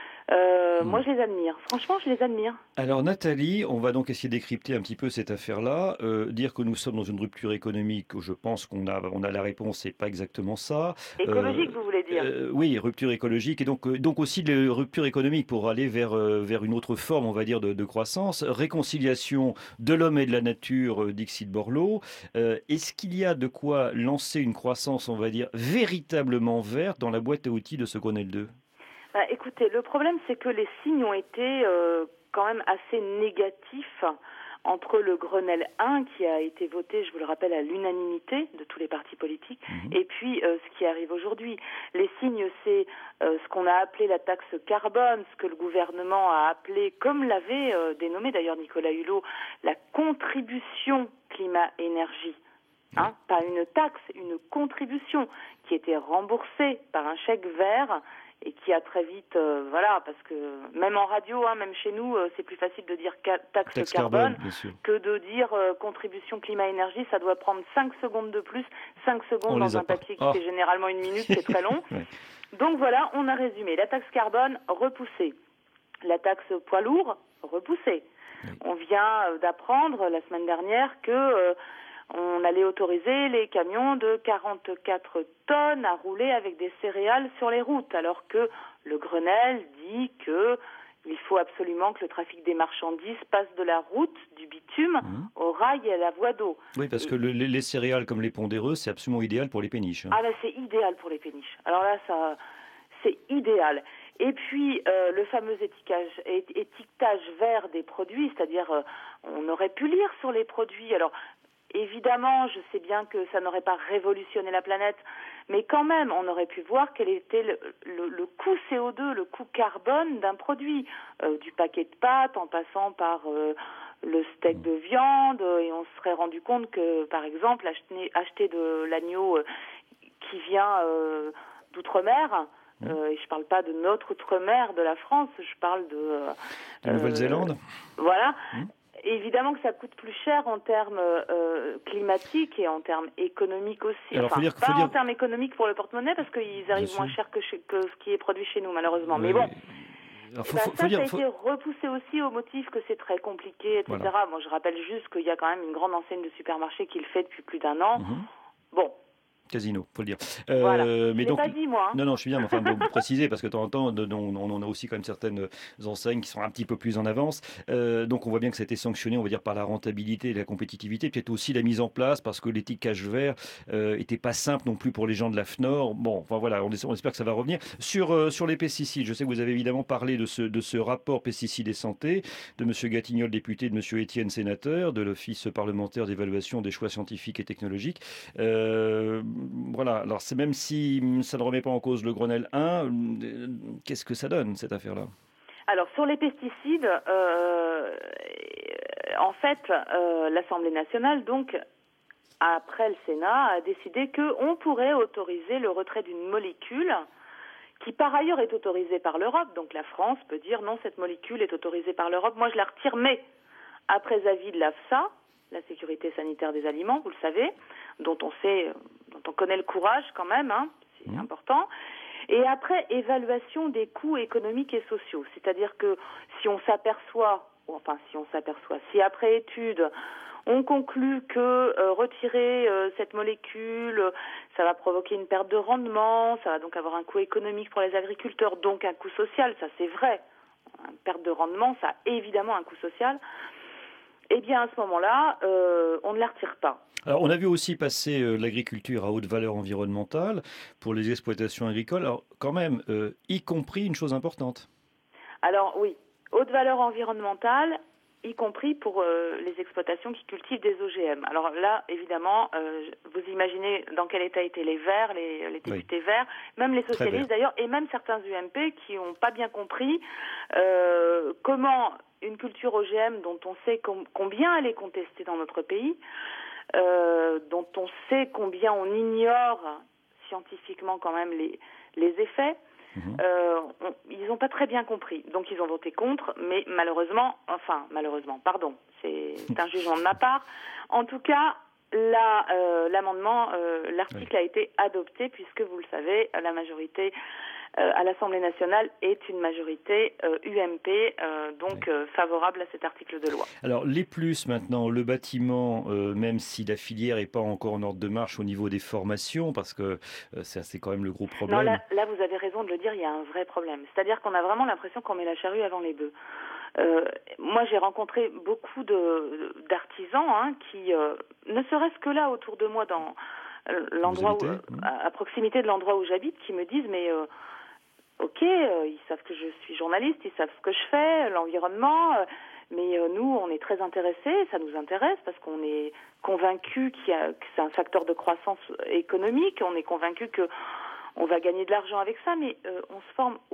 Euh, mmh. Moi, je les admire. Franchement, je les admire. Alors, Nathalie, on va donc essayer de décrypter un petit peu cette affaire-là. Euh, dire que nous sommes dans une rupture économique, je pense qu'on a, on a la réponse, c'est pas exactement ça. Écologique, euh, vous voulez dire euh, Oui, rupture écologique. Et donc, euh, donc aussi de rupture économique pour aller vers, euh, vers une autre forme, on va dire, de, de croissance. Réconciliation de l'homme et de la nature, euh, Dixit Borloo. Euh, est-ce qu'il y a de quoi lancer une croissance, on va dire, véritablement verte dans la boîte à outils de ce Grenelle deux? Bah, écoutez, le problème, c'est que les signes ont été euh, quand même assez négatifs entre le Grenelle un, qui a été voté, je vous le rappelle, à l'unanimité de tous les partis politiques, mmh. et puis euh, ce qui arrive aujourd'hui. Les signes, c'est euh, ce qu'on a appelé la taxe carbone, ce que le gouvernement a appelé, comme l'avait euh, dénommé d'ailleurs Nicolas Hulot, la contribution climat-énergie. Hein, pas une taxe, une contribution qui était remboursée par un chèque vert et qui a très vite, euh, voilà, parce que même en radio, hein, même chez nous, euh, c'est plus facile de dire ca- taxe, taxe carbone, carbone que de dire euh, contribution climat-énergie. Ça doit prendre cinq secondes de plus, cinq secondes on dans un papier qui oh. fait généralement une minute, c'est très long. Ouais. Donc voilà, on a résumé. La taxe carbone, repoussée. La taxe poids lourd, repoussée. Oui. On vient euh, d'apprendre la semaine dernière que... Euh, on allait autoriser les camions de quarante-quatre tonnes à rouler avec des céréales sur les routes, alors que le Grenelle dit que il faut absolument que le trafic des marchandises passe de la route, du bitume, mmh. au rail et à la voie d'eau. Oui, parce et... que le, les, les céréales comme les pondéreux, c'est absolument idéal pour les péniches. Hein. Ah là, c'est idéal pour les péniches. Alors là, ça, c'est idéal. Et puis, euh, le fameux étiquetage, étiquetage vert des produits, c'est-à-dire, euh, on aurait pu lire sur les produits, alors... Évidemment, je sais bien que ça n'aurait pas révolutionné la planète, mais quand même, on aurait pu voir quel était le, le, le coût C O deux, le coût carbone d'un produit, euh, du paquet de pâtes en passant par euh, le steak de viande, et on se serait rendu compte que, par exemple, acheter, acheter de l'agneau euh, qui vient euh, d'outre-mer, euh, et je ne parle pas de notre outre-mer de la France, je parle de... Euh, de Nouvelle-Zélande. Voilà. Mmh. Évidemment que ça coûte plus cher en termes euh, climatiques et en termes économiques aussi. Alors, enfin, faut dire, pas faut en dire... termes économiques pour le porte-monnaie parce qu'ils arrivent Bien moins sûr. cher que, chez, que ce qui est produit chez nous, malheureusement. Oui, mais bon, Alors, faut, bah, faut, ça, faut dire, ça a faut... été repoussé aussi au motif que c'est très compliqué, et cetera. Voilà. Bon, je rappelle juste qu'il y a quand même une grande enseigne de supermarché qui le fait depuis plus d'un an. Mm-hmm. Bon. Casino, faut le dire. Euh, voilà. Mais je donc, l'ai pas dit, moi. Hein. Non, non, je suis bien, mais enfin, bon, vous précisez, parce que de temps en temps, on, on a aussi quand même certaines enseignes qui sont un petit peu plus en avance. Euh, donc, on voit bien que ça a été sanctionné, on va dire, par la rentabilité et la compétitivité, peut-être aussi la mise en place, parce que l'étiquetage vert euh, était pas simple non plus pour les gens de la F N O R. Bon, enfin voilà, on, on espère que ça va revenir. Sur, euh, sur les pesticides, je sais que vous avez évidemment parlé de ce, de ce rapport pesticides et santé, de M. Gatignol, député, de M. Etienne, sénateur, de l'Office parlementaire d'évaluation des choix scientifiques et technologiques. Euh, voilà, alors c'est même si ça ne remet pas en cause le Grenelle un, qu'est-ce que ça donne, cette affaire-là? Alors, sur les pesticides, euh, en fait, euh, l'Assemblée nationale, donc, après le Sénat, a décidé qu'on pourrait autoriser le retrait d'une molécule qui, par ailleurs, est autorisée par l'Europe. Donc, la France peut dire, non, cette molécule est autorisée par l'Europe, moi je la retire, mais après avis de l'AFSA, la sécurité sanitaire des aliments, vous le savez, dont on sait, dont on connaît le courage quand même, hein, c'est mmh. important. Et après, évaluation des coûts économiques et sociaux. C'est-à-dire que si on s'aperçoit, ou enfin si on s'aperçoit, si après étude, On conclut que euh, retirer euh, cette molécule, euh, ça va provoquer une perte de rendement, ça va donc avoir un coût économique pour les agriculteurs, donc un coût social, ça c'est vrai. Une perte de rendement, ça a évidemment un coût social. Eh bien, à ce moment-là, euh, on ne la retire pas. Alors, on a vu aussi passer euh, l'agriculture à haute valeur environnementale pour les exploitations agricoles. Alors, quand même, euh, y compris une chose importante. Alors, oui, haute valeur environnementale, y compris pour euh, les exploitations qui cultivent des O G M. Alors là, évidemment, euh, vous imaginez dans quel état étaient les Verts, les, les députés oui. Verts, même les socialistes d'ailleurs, et même certains U M P qui n'ont pas bien compris euh, comment une culture O G M dont on sait com- combien elle est contestée dans notre pays, euh, dont on sait combien on ignore scientifiquement quand même les, les effets, Mmh. Euh, on, ils n'ont pas très bien compris, donc ils ont voté contre, mais malheureusement, enfin malheureusement, pardon, c'est, c'est un jugement de ma part. En tout cas, la, euh, l'amendement, euh, l'article oui. a été adopté puisque vous le savez, la majorité euh, à l'Assemblée nationale est une majorité euh, U M P, euh, donc oui. euh, favorable à cet article de loi. Alors les plus maintenant, le bâtiment, euh, même si la filière n'est pas encore en ordre de marche au niveau des formations, parce que euh, ça, c'est quand même le gros problème. Non, là, là vous avez raison de le dire, il y a un vrai problème. C'est-à-dire qu'on a vraiment l'impression qu'on met la charrue avant les bœufs. Euh, moi, j'ai rencontré beaucoup de, d'artisans hein, qui, euh, ne serait-ce que là autour de moi, dans euh, l'endroit où, mmh. à, à proximité de l'endroit où j'habite, qui me disent mais euh, ok, euh, ils savent que je suis journaliste, ils savent ce que je fais, l'environnement, euh, mais euh, nous, on est très intéressés, ça nous intéresse parce qu'on est convaincus qu'il y a, que c'est un facteur de croissance économique, on est convaincus que on va gagner de l'argent avec ça, mais euh, on se forme où ?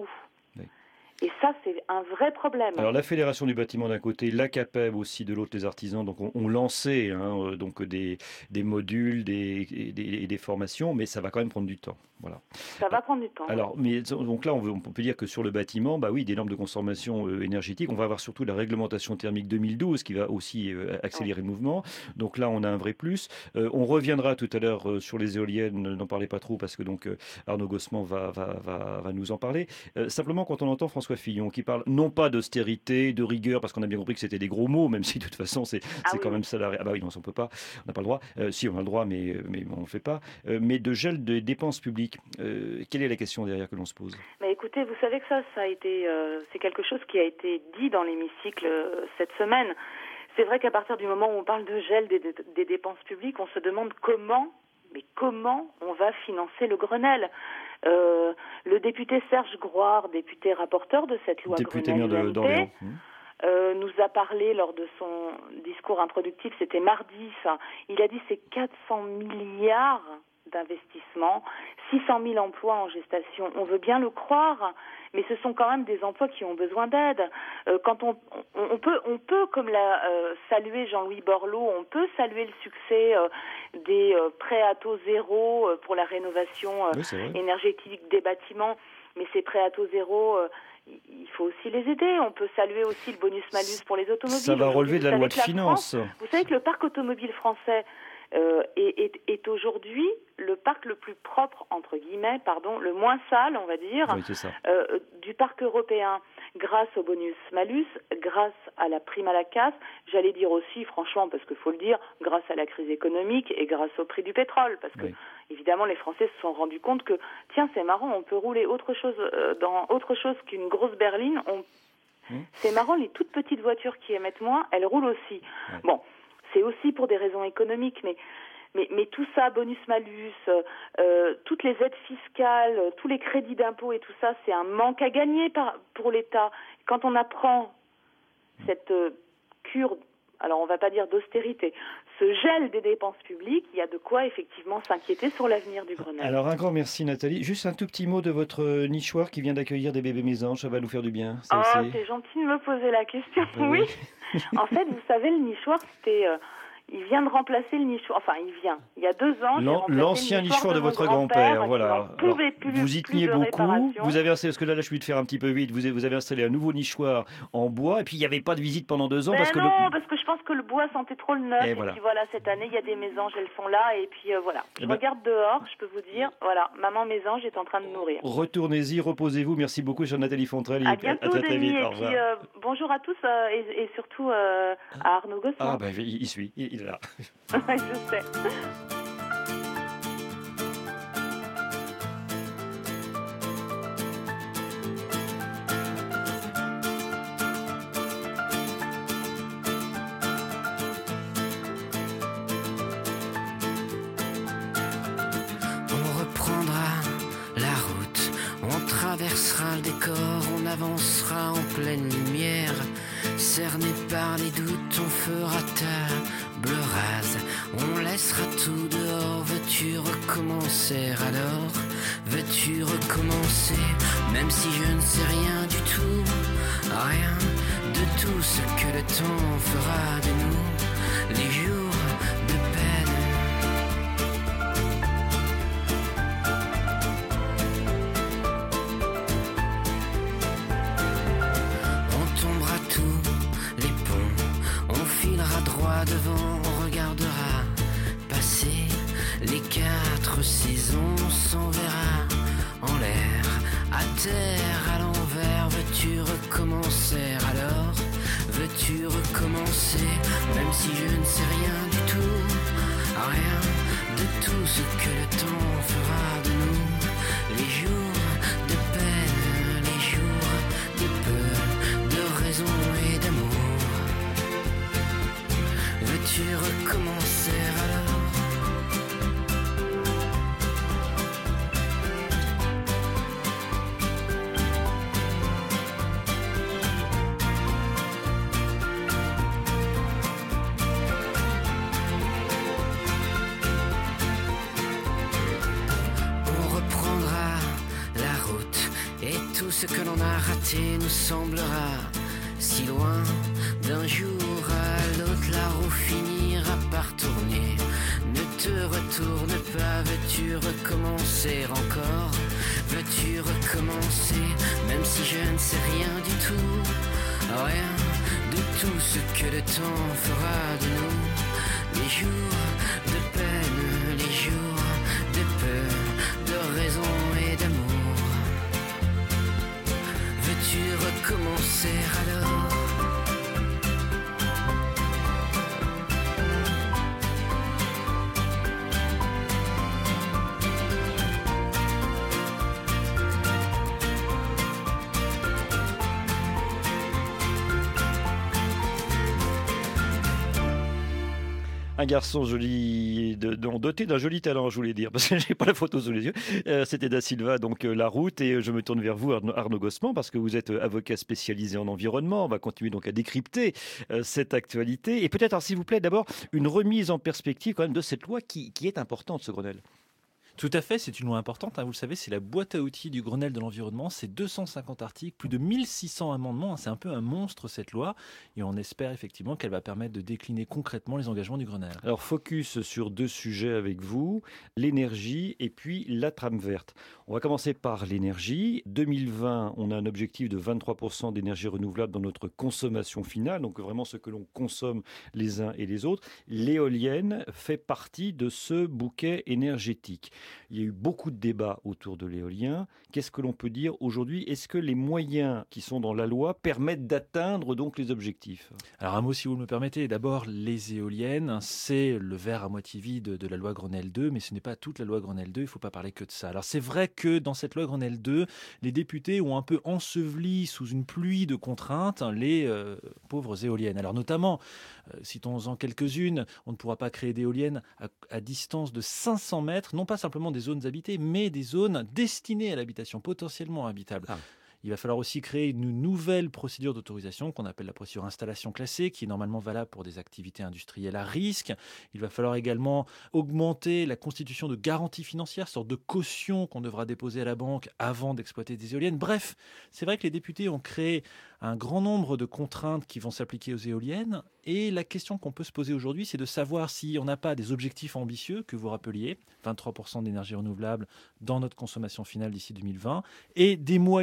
Et ça, c'est un vrai problème. Alors, la Fédération du bâtiment d'un côté, la CAPEB aussi de l'autre, les artisans, donc on, on lançait hein, donc des, des modules, des, des, des formations, mais ça va quand même prendre du temps. Voilà. Ça va prendre du temps. Alors, mais donc là, on, veut, on peut dire que sur le bâtiment, bah oui, des normes de consommation euh, énergétique. On va avoir surtout la réglementation thermique deux mille douze qui va aussi euh, accélérer ouais. le mouvement. Donc là, on a un vrai plus. Euh, on reviendra tout à l'heure euh, sur les éoliennes. N'en parlez pas trop parce que donc euh, Arnaud Gossement va, va, va, va nous en parler. Euh, simplement, quand on entend François Fillon qui parle non pas d'austérité, de rigueur, parce qu'on a bien compris que c'était des gros mots, même si de toute façon c'est, ah c'est oui. quand même ça. La... Ah bah oui, non, on peut pas, on n'a pas le droit. Euh, si on a le droit, mais mais on le fait pas. Euh, mais de gel des dépenses publiques. Euh, quelle est la question derrière que l'on se pose ? Mais écoutez, vous savez que ça, ça a été, euh, c'est quelque chose qui a été dit dans l'hémicycle euh, cette semaine. C'est vrai qu'à partir du moment où on parle de gel des, des, des dépenses publiques, on se demande comment, mais comment on va financer le Grenelle. Euh, le député Serge Groire, député rapporteur de cette loi député Grenelle maire de, d'Orléans. Euh, nous a parlé lors de son discours introductif, c'était mardi ça, il a dit c'est quatre cents milliards d'investissement, six cent mille emplois en gestation. On veut bien le croire, mais ce sont quand même des emplois qui ont besoin d'aide. Euh, quand on, on, on peut, on peut, comme l'a euh, salué Jean-Louis Borloo, on peut saluer le succès euh, des euh, prêts à taux zéro euh, pour la rénovation euh, oui, énergétique des bâtiments, mais ces prêts à taux zéro, euh, il faut aussi les aider. On peut saluer aussi le bonus-malus pour les automobiles. Ça va relever de la loi de finances. France, vous savez que le parc automobile français Euh, est, est, est aujourd'hui le parc le plus propre, entre guillemets, pardon, le moins sale, on va dire, oui, c'est ça. Euh, du parc européen, grâce au bonus-malus, grâce à la prime à la casse, j'allais dire aussi, franchement, parce qu'il faut le dire, grâce à la crise économique et grâce au prix du pétrole, parce que, oui. évidemment, les Français se sont rendus compte que, tiens, c'est marrant, on peut rouler autre chose, euh, dans autre chose qu'une grosse berline, on... mmh. c'est marrant, les toutes petites voitures qui émettent moins, elles roulent aussi. Ouais. Bon. C'est aussi pour des raisons économiques, mais, mais, mais tout ça, bonus-malus, euh, toutes les aides fiscales, tous les crédits d'impôt et tout ça, c'est un manque à gagner par, pour l'État. Quand on apprend cette euh, cure, alors on ne va pas dire d'austérité, ce gel des dépenses publiques, il y a de quoi effectivement s'inquiéter sur l'avenir du Grenelle. Alors un grand merci Nathalie. Juste un tout petit mot de votre nichoir qui vient d'accueillir des bébés mésanges, ça va nous faire du bien. Ça, oh, c'est... c'est gentil de me poser la question, oui. oui. En fait, vous savez, le nichoir, c'était... Euh, il vient de remplacer le nichoir, enfin il vient, il y a deux ans, L'an, l'ancien nichoir, nichoir de, de votre grand-père, grand-père voilà. Alors, plus, vous y teniez beaucoup, vous avez installé, parce que là, là je vais te faire un petit peu vite, vous avez, vous avez installé un nouveau nichoir en bois, et puis il n'y avait pas de visite pendant deux ans. Mais parce non, que le... parce que je pense que le bois sentait trop le neuf. Et Et, voilà. puis voilà, cette année, il y a des mésanges, elles sont là. Et puis euh, voilà. Je Eh ben- regarde dehors, je peux vous dire, voilà, maman mésange est en train de nourrir. Retournez-y, reposez-vous. Merci beaucoup, chère Nathalie Fontrelle. À Et bientôt, très, très Denis. vite. Et Au puis revoir. euh, bonjour à tous euh, et, et surtout euh, à Arnaud Gosselin. Ah, ben, il, il suit, il, il est là. Je sais. On reprendra la route, on traversera le décor, on avancera en pleine lumière. Cerné par les doutes, on fera table rase, on laissera tout dehors. Veux-tu recommencer alors? Veux-tu recommencer? Même si je ne sais rien du tout, rien de tout ce que le temps fera de nous, les jours de peine. On tombera tous les ponts, on filera droit devant, on regardera passer les quatre saisons, on s'enverra en l'air, à terre, à l'envers. Veux-tu recommencer alors? Veux-tu recommencer? Même si je ne sais rien du tout, rien de tout ce que le temps fera de nous, les jours de peine, les jours de peu, de raison et d'amour. Veux-tu recommencer alors? On reprendra la route et tout ce que l'on a raté nous semblera si loin. D'un jour à l'autre, la roue finira par tourner. Ne te retourne pas, veux-tu recommencer encore? Veux-tu recommencer, même si je ne sais rien du tout, rien de tout ce que le temps fera de nous, les jours de peine, les jours de peu, de raison et d'amour. Veux-tu recommencer alors? Un garçon joli, de, de- doté d'un joli talent, je voulais dire, parce que j'ai pas la photo sous les yeux. Euh, C'était Da Silva, donc euh, La Route, et euh, je me tourne vers vous, Arnaud, Arnaud Gosselin, parce que vous êtes euh, avocat spécialisé en environnement. On va continuer donc à décrypter euh, cette actualité. Et peut-être, alors, s'il vous plaît, d'abord, une remise en perspective quand même de cette loi qui, qui est importante, ce Grenelle. Tout à fait, c'est une loi importante, hein, vous le savez, c'est la boîte à outils du Grenelle de l'environnement, c'est deux cent cinquante articles, plus de mille six cents amendements, hein, c'est un peu un monstre cette loi, et on espère effectivement qu'elle va permettre de décliner concrètement les engagements du Grenelle. Alors, focus sur deux sujets avec vous, l'énergie et puis la trame verte. On va commencer par l'énergie. deux mille vingt, on a un objectif de vingt-trois pour cent d'énergie renouvelable dans notre consommation finale, donc vraiment ce que l'on consomme les uns et les autres. L'éolienne fait partie de ce bouquet énergétique. Il y a eu beaucoup de débats autour de l'éolien. Qu'est-ce que l'on peut dire aujourd'hui? Est-ce que les moyens qui sont dans la loi permettent d'atteindre donc les objectifs? Alors un mot si vous me permettez, d'abord les éoliennes, c'est le verre à moitié vide de la loi Grenelle deux, mais ce n'est pas toute la loi Grenelle deux, il ne faut pas parler que de ça. Alors c'est vrai que dans cette loi Grenelle deux, les députés ont un peu enseveli sous une pluie de contraintes les euh, pauvres éoliennes. Alors notamment, euh, citons-en quelques-unes, on ne pourra pas créer d'éoliennes à, à distance de cinq cents mètres, non pas simplement des zones habitées, mais des zones destinées à l'habitation, potentiellement habitables. Ah. Il va falloir aussi créer une nouvelle procédure d'autorisation qu'on appelle la procédure installation classée, qui est normalement valable pour des activités industrielles à risque. Il va falloir également augmenter la constitution de garanties financières, sorte de caution qu'on devra déposer à la banque avant d'exploiter des éoliennes. Bref, c'est vrai que les députés ont créé un grand nombre de contraintes qui vont s'appliquer aux éoliennes. Et la question qu'on peut se poser aujourd'hui, c'est de savoir si on n'a pas des objectifs ambitieux que vous rappeliez, vingt-trois pour cent d'énergie renouvelable dans notre consommation finale d'ici deux mille vingt, et des moyens beaucoup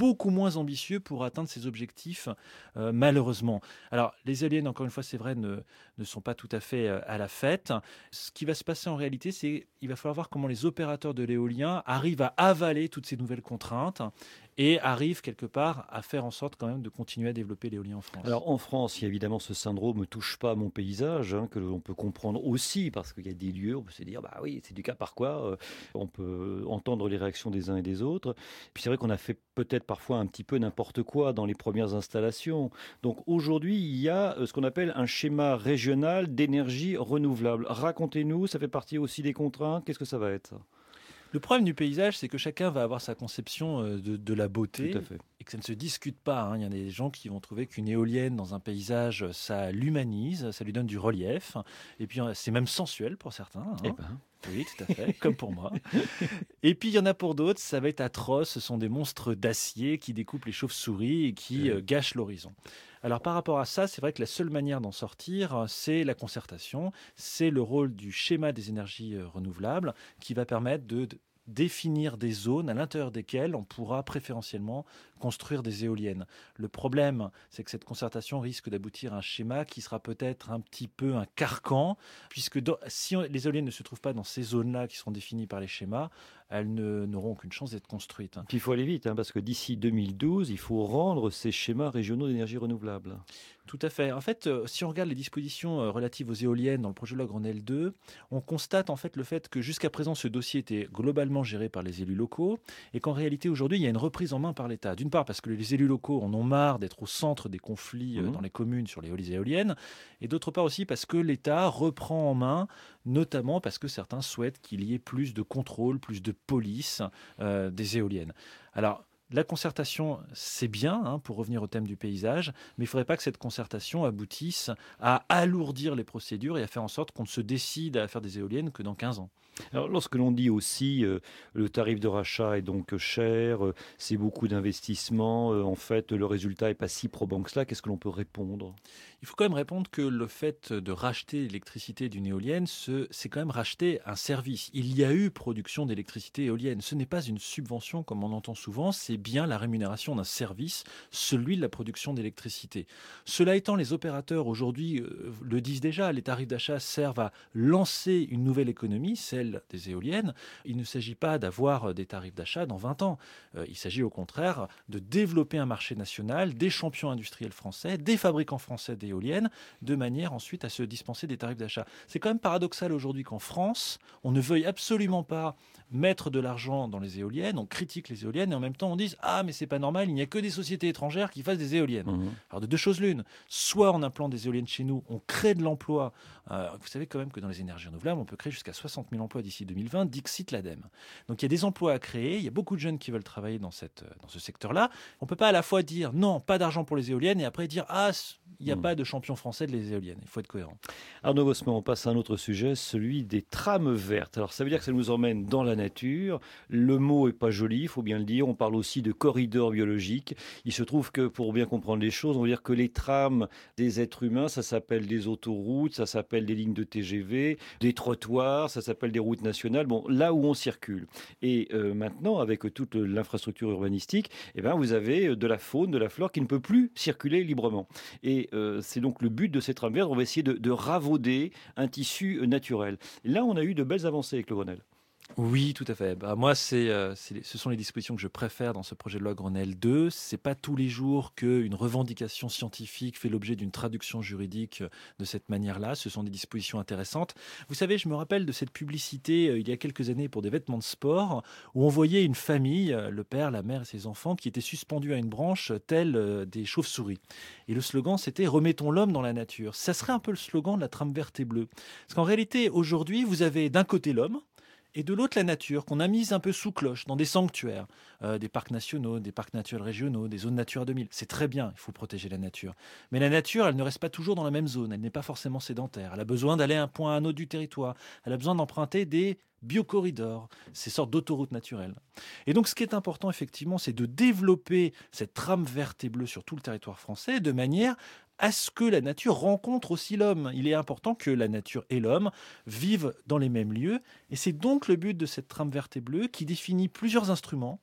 beaucoup moins ambitieux pour atteindre ces objectifs, euh, malheureusement. Alors, les éoliennes, encore une fois, c'est vrai, ne, ne sont pas tout à fait euh, à la fête. Ce qui va se passer en réalité, c'est qu'il va falloir voir comment les opérateurs de l'éolien arrivent à avaler toutes ces nouvelles contraintes et arrivent quelque part à faire en sorte quand même de continuer à développer l'éolien en France. Alors en France, il y a évidemment ce syndrome ne touche pas à mon paysage, hein, que l'on peut comprendre aussi, parce qu'il y a des lieux, on peut se dire, bah oui, c'est du cas par quoi, euh, on peut entendre les réactions des uns et des autres. Puis c'est vrai qu'on a fait peut-être parfois un petit peu n'importe quoi dans les premières installations. Donc aujourd'hui, il y a euh, ce qu'on appelle un schéma régional d'énergie renouvelable. Racontez-nous, ça fait partie aussi des contraintes, qu'est-ce que ça va être ? Le problème du paysage, c'est que chacun va avoir sa conception de, de la beauté Tout à fait. et que ça ne se discute pas. Hein. Il y a des gens qui vont trouver qu'une éolienne dans un paysage, ça l'humanise, ça lui donne du relief. Et puis, c'est même sensuel pour certains. Hein. Eh ben. Oui, tout à fait, comme pour moi. Et puis, il y en a pour d'autres, ça va être atroce. Ce sont des monstres d'acier qui découpent les chauves-souris et qui euh, gâchent l'horizon. Alors, par rapport à ça, c'est vrai que la seule manière d'en sortir, c'est la concertation. C'est le rôle du schéma des énergies renouvelables qui va permettre de, de définir des zones à l'intérieur desquelles on pourra préférentiellement construire des éoliennes. Le problème, c'est que cette concertation risque d'aboutir à un schéma qui sera peut-être un petit peu un carcan, puisque dans, si on, les éoliennes ne se trouvent pas dans ces zones-là qui seront définies par les schémas, elles ne, n'auront aucune chance d'être construites. Puis il faut aller vite, hein, parce que d'ici deux mille douze, il faut rendre ces schémas régionaux d'énergie renouvelable. Tout à fait. En fait, euh, si on regarde les dispositions euh, relatives aux éoliennes dans le projet de loi Grenelle deux, on constate en fait le fait que jusqu'à présent, ce dossier était globalement géré par les élus locaux et qu'en réalité, aujourd'hui, il y a une reprise en main par l'État. D'une part, parce que les élus locaux en ont marre d'être au centre des conflits euh, mmh. dans les communes sur les éoliennes, et d'autre part aussi parce que l'État reprend en main, notamment parce que certains souhaitent qu'il y ait plus de contrôle, plus de police euh, des éoliennes. Alors, la concertation, c'est bien, hein, pour revenir au thème du paysage, mais il ne faudrait pas que cette concertation aboutisse à alourdir les procédures et à faire en sorte qu'on ne se décide à faire des éoliennes que dans quinze ans. Alors, lorsque l'on dit aussi euh, le tarif de rachat est donc cher, euh, c'est beaucoup d'investissements, euh, en fait le résultat n'est pas si probant que cela, qu'est-ce que l'on peut répondre ? Il faut quand même répondre que le fait de racheter l'électricité d'une éolienne, ce, c'est quand même racheter un service. Il y a eu production d'électricité éolienne. Ce n'est pas une subvention comme on entend souvent, c'est bien la rémunération d'un service, celui de la production d'électricité. Cela étant, les opérateurs aujourd'hui euh, le disent déjà, les tarifs d'achat servent à lancer une nouvelle économie, celle des éoliennes. Il ne s'agit pas d'avoir des tarifs d'achat dans vingt ans. Euh, il s'agit au contraire de développer un marché national, des champions industriels français, des fabricants français d'éoliennes, de manière ensuite à se dispenser des tarifs d'achat. C'est quand même paradoxal aujourd'hui qu'en France, on ne veuille absolument pas mettre de l'argent dans les éoliennes, on critique les éoliennes et en même temps on dit « Ah, mais c'est pas normal, il n'y a que des sociétés étrangères qui fassent des éoliennes. Mmh. » Alors de deux choses l'une, soit on implante des éoliennes chez nous, on crée de l'emploi. Euh, vous savez quand même que dans les énergies renouvelables, on peut créer jusqu'à soixante mille emplois d'ici deux mille vingt, dixit l'Ademe. Donc il y a des emplois à créer, il y a beaucoup de jeunes qui veulent travailler dans, cette, dans ce secteur-là. On ne peut pas à la fois dire non, pas d'argent pour les éoliennes et après dire ah, il n'y a mmh. pas de champion français de les éoliennes. Il faut être cohérent. Arnaud Bosman, on passe à un autre sujet, celui des trames vertes. Alors ça veut dire que ça nous emmène dans la nature. Le mot n'est pas joli, il faut bien le dire. On parle aussi de corridors biologiques. Il se trouve que pour bien comprendre les choses, on va dire que les trames des êtres humains, ça s'appelle des autoroutes, ça s'appelle des lignes de T G V, des trottoirs, ça s'appelle des routes nationales, bon, là où on circule. Et euh, maintenant, avec toute l'infrastructure urbanistique, eh ben, vous avez de la faune, de la flore qui ne peut plus circuler librement. Et euh, c'est donc le but de ces trames vertes, on va essayer de, de ravauder un tissu naturel. Et là, on a eu de belles avancées avec le Grenelle. Oui, tout à fait. Bah, moi, c'est, euh, c'est, ce sont les dispositions que je préfère dans ce projet de loi Grenelle deux. C'est pas tous les jours qu'une revendication scientifique fait l'objet d'une traduction juridique de cette manière-là. Ce sont des dispositions intéressantes. Vous savez, je me rappelle de cette publicité euh, il y a quelques années pour des vêtements de sport où on voyait une famille, euh, le père, la mère et ses enfants, qui étaient suspendus à une branche telle euh, des chauves-souris. Et le slogan, c'était « Remettons l'homme dans la nature ». Ça serait un peu le slogan de la trame verte et bleue. Parce qu'en réalité, aujourd'hui, vous avez d'un côté l'homme, et de l'autre, la nature, qu'on a mise un peu sous cloche, dans des sanctuaires, euh, des parcs nationaux, des parcs naturels régionaux, des zones Natura deux mille. C'est très bien, il faut protéger la nature. Mais la nature, elle ne reste pas toujours dans la même zone, elle n'est pas forcément sédentaire. Elle a besoin d'aller à un point à un autre du territoire. Elle a besoin d'emprunter des biocorridors, ces sortes d'autoroutes naturelles. Et donc, ce qui est important, effectivement, c'est de développer cette trame verte et bleue sur tout le territoire français de manière à ce que la nature rencontre aussi l'homme. Il est important que la nature et l'homme vivent dans les mêmes lieux. Et c'est donc le but de cette trame verte et bleue qui définit plusieurs instruments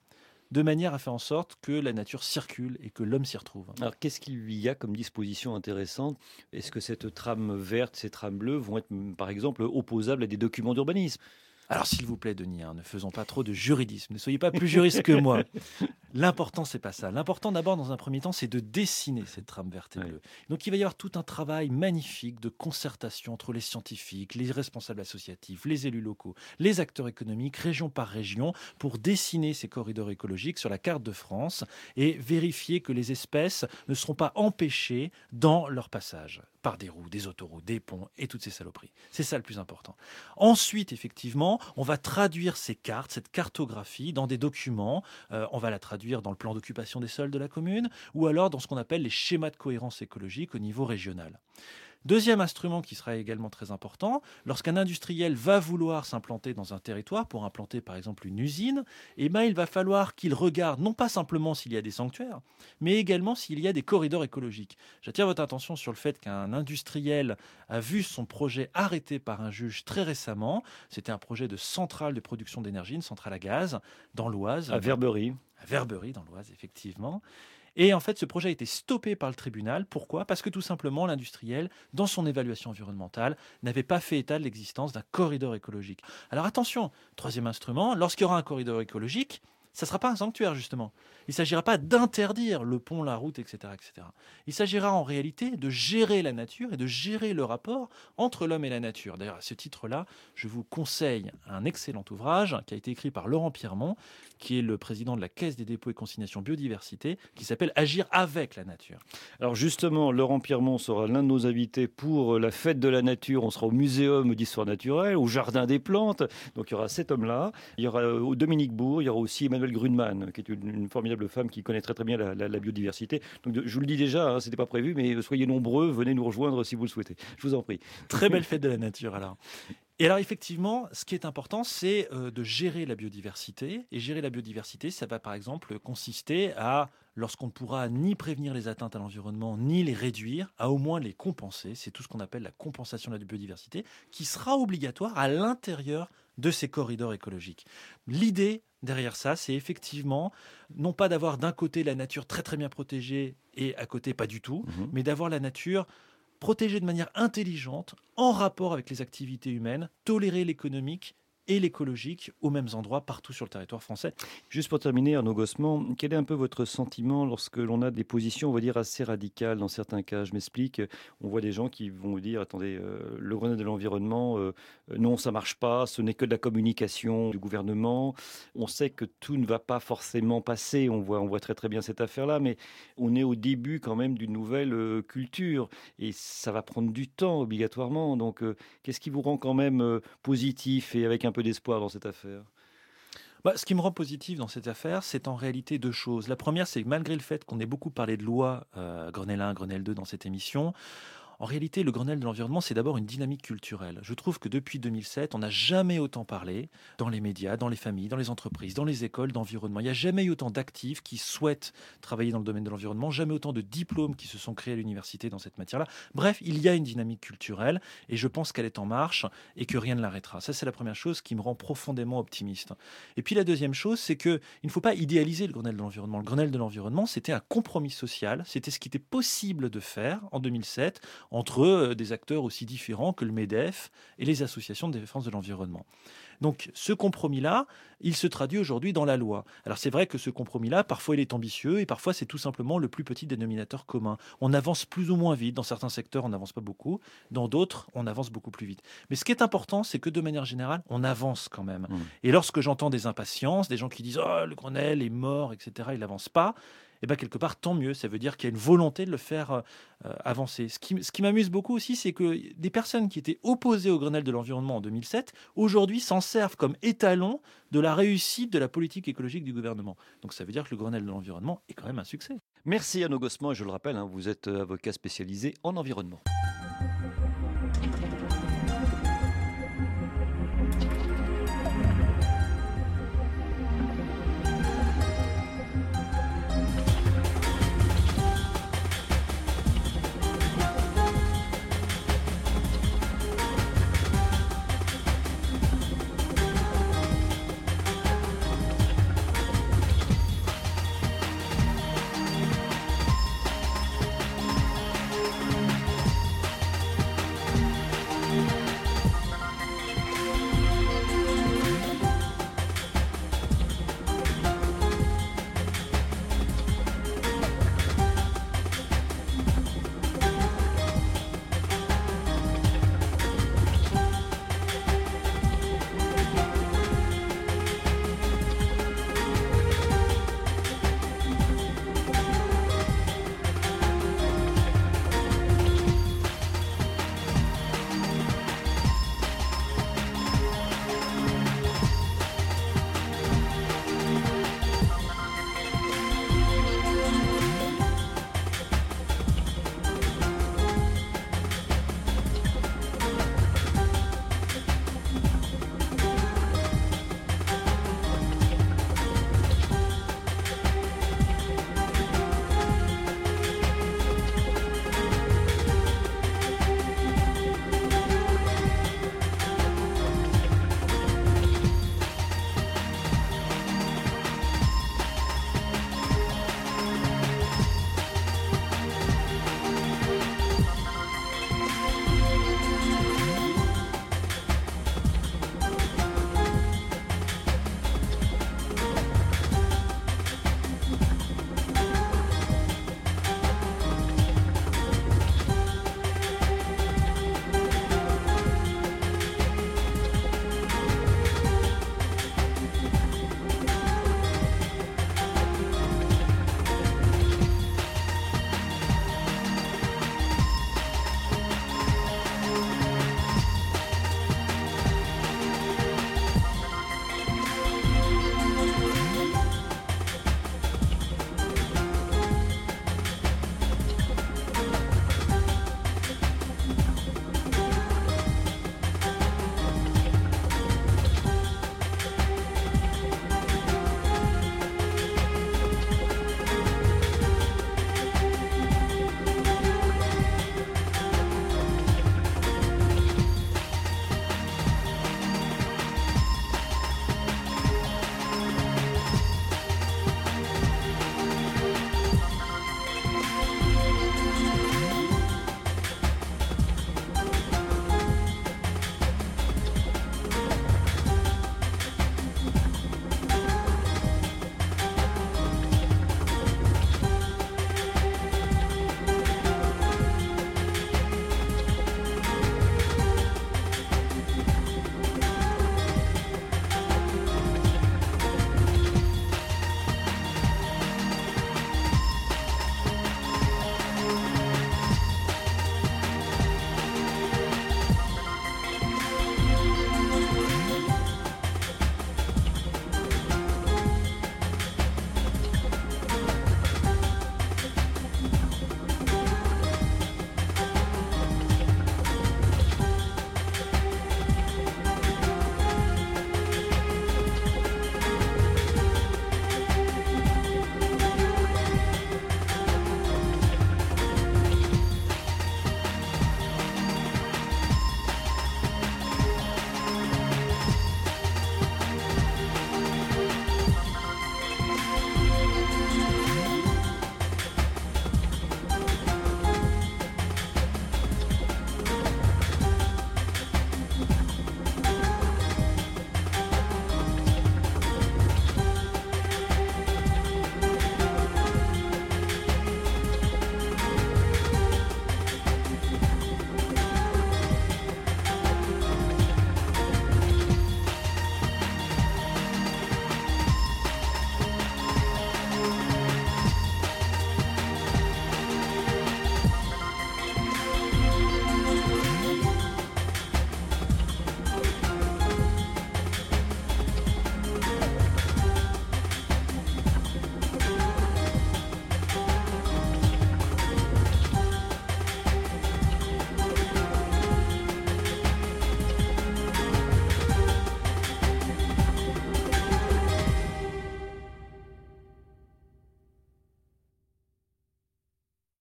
de manière à faire en sorte que la nature circule et que l'homme s'y retrouve. Alors qu'est-ce qu'il y a comme disposition intéressante ? Est-ce que cette trame verte, ces trames bleues vont être par exemple opposables à des documents d'urbanisme ? Alors s'il vous plaît Denis, hein, ne faisons pas trop de juridisme, ne soyez pas plus juriste que moi. L'important c'est pas ça. L'important d'abord dans un premier temps c'est de dessiner cette trame verte et bleue. Oui. Donc il va y avoir tout un travail magnifique de concertation entre les scientifiques, les responsables associatifs, les élus locaux, les acteurs économiques, région par région, pour dessiner ces corridors écologiques sur la carte de France et vérifier que les espèces ne seront pas empêchées dans leur passage par des roues, des autoroutes, des ponts et toutes ces saloperies. C'est ça le plus important. Ensuite, effectivement, on va traduire ces cartes, cette cartographie dans des documents. Euh, on va la traduire dans le plan d'occupation des sols de la commune ou alors dans ce qu'on appelle les schémas de cohérence écologique au niveau régional. Deuxième instrument qui sera également très important, lorsqu'un industriel va vouloir s'implanter dans un territoire pour implanter par exemple une usine, eh ben, il va falloir qu'il regarde non pas simplement s'il y a des sanctuaires, mais également s'il y a des corridors écologiques. J'attire votre attention sur le fait qu'un industriel a vu son projet arrêté par un juge très récemment. C'était un projet de centrale de production d'énergie, une centrale à gaz, dans l'Oise. À Verberie. À Verberie, dans l'Oise, effectivement. Et en fait, ce projet a été stoppé par le tribunal. Pourquoi ? Parce que tout simplement, l'industriel, dans son évaluation environnementale, n'avait pas fait état de l'existence d'un corridor écologique. Alors attention, troisième instrument, lorsqu'il y aura un corridor écologique, ça ne sera pas un sanctuaire, justement. Il ne s'agira pas d'interdire le pont, la route, et cetera, et cetera. Il s'agira en réalité de gérer la nature et de gérer le rapport entre l'homme et la nature. D'ailleurs, à ce titre-là, je vous conseille un excellent ouvrage qui a été écrit par Laurent Pierremont, qui est le président de la Caisse des dépôts et consignations biodiversité, qui s'appelle « Agir avec la nature ». Alors justement, Laurent Pierremont sera l'un de nos invités pour la fête de la nature. On sera au Muséum d'histoire naturelle, au Jardin des plantes. Donc il y aura cet homme-là. Il y aura euh, Dominique Bourg, il y aura aussi Emmanuelle Grunman, qui est une, une formidable femme qui connaît très très bien la, la, la biodiversité. Donc de, je vous le dis déjà, hein, c'était pas prévu, mais soyez nombreux, venez nous rejoindre si vous le souhaitez. Je vous en prie. Très belle fête de la nature alors. Et alors effectivement, ce qui est important, c'est euh, de gérer la biodiversité. Et gérer la biodiversité, ça va par exemple consister à, lorsqu'on ne pourra ni prévenir les atteintes à l'environnement, ni les réduire, à au moins les compenser. C'est tout ce qu'on appelle la compensation de la biodiversité, qui sera obligatoire à l'intérieur de ces corridors écologiques. L'idée derrière ça, c'est effectivement, non pas d'avoir d'un côté la nature très très bien protégée et à côté pas du tout, mmh. mais d'avoir la nature protégée de manière intelligente, en rapport avec les activités humaines, tolérer l'économique et l'écologique aux mêmes endroits partout sur le territoire français. Juste pour terminer, Arnaud Gossement, quel est un peu votre sentiment lorsque l'on a des positions, on va dire, assez radicales dans certains cas ? Je m'explique, on voit des gens qui vont dire, attendez, euh, le Grenelle de l'environnement, euh, non, ça marche pas, ce n'est que de la communication du gouvernement. On sait que tout ne va pas forcément passer, on voit, on voit très très bien cette affaire-là, mais on est au début quand même d'une nouvelle euh, culture et ça va prendre du temps obligatoirement. Donc, euh, qu'est-ce qui vous rend quand même euh, positif et avec un peu d'espoir dans cette affaire ? Bah, ce qui me rend positif dans cette affaire, c'est en réalité deux choses. La première, c'est que malgré le fait qu'on ait beaucoup parlé de loi euh, Grenelle un, Grenelle deux dans cette émission, en réalité, le Grenelle de l'environnement, c'est d'abord une dynamique culturelle. Je trouve que depuis deux mille sept, on n'a jamais autant parlé dans les médias, dans les familles, dans les entreprises, dans les écoles d'environnement. Il n'y a jamais eu autant d'actifs qui souhaitent travailler dans le domaine de l'environnement, jamais autant de diplômes qui se sont créés à l'université dans cette matière-là. Bref, il y a une dynamique culturelle et je pense qu'elle est en marche et que rien ne l'arrêtera. Ça, c'est la première chose qui me rend profondément optimiste. Et puis la deuxième chose, c'est qu'il ne faut pas idéaliser le Grenelle de l'environnement. Le Grenelle de l'environnement, c'était un compromis social, c'était ce qui était possible de faire en deux mille sept entre des acteurs aussi différents que le MEDEF et les associations de défense de l'environnement. Donc ce compromis-là, il se traduit aujourd'hui dans la loi. Alors c'est vrai que ce compromis-là, parfois il est ambitieux et parfois c'est tout simplement le plus petit dénominateur commun. On avance plus ou moins vite, dans certains secteurs on n'avance pas beaucoup, dans d'autres on avance beaucoup plus vite. Mais ce qui est important, c'est que de manière générale, on avance quand même. Mmh. Et lorsque j'entends des impatiences, des gens qui disent « Oh, le Grenelle est mort, et cetera, il n'avance pas », et bien quelque part, tant mieux. Ça veut dire qu'il y a une volonté de le faire euh, avancer. Ce qui, ce qui m'amuse beaucoup aussi, c'est que des personnes qui étaient opposées au Grenelle de l'environnement en deux mille sept, aujourd'hui s'en servent comme étalon de la réussite de la politique écologique du gouvernement. Donc ça veut dire que le Grenelle de l'environnement est quand même un succès. Merci Arnaud Gossement, et je le rappelle, hein, vous êtes avocat spécialisé en environnement.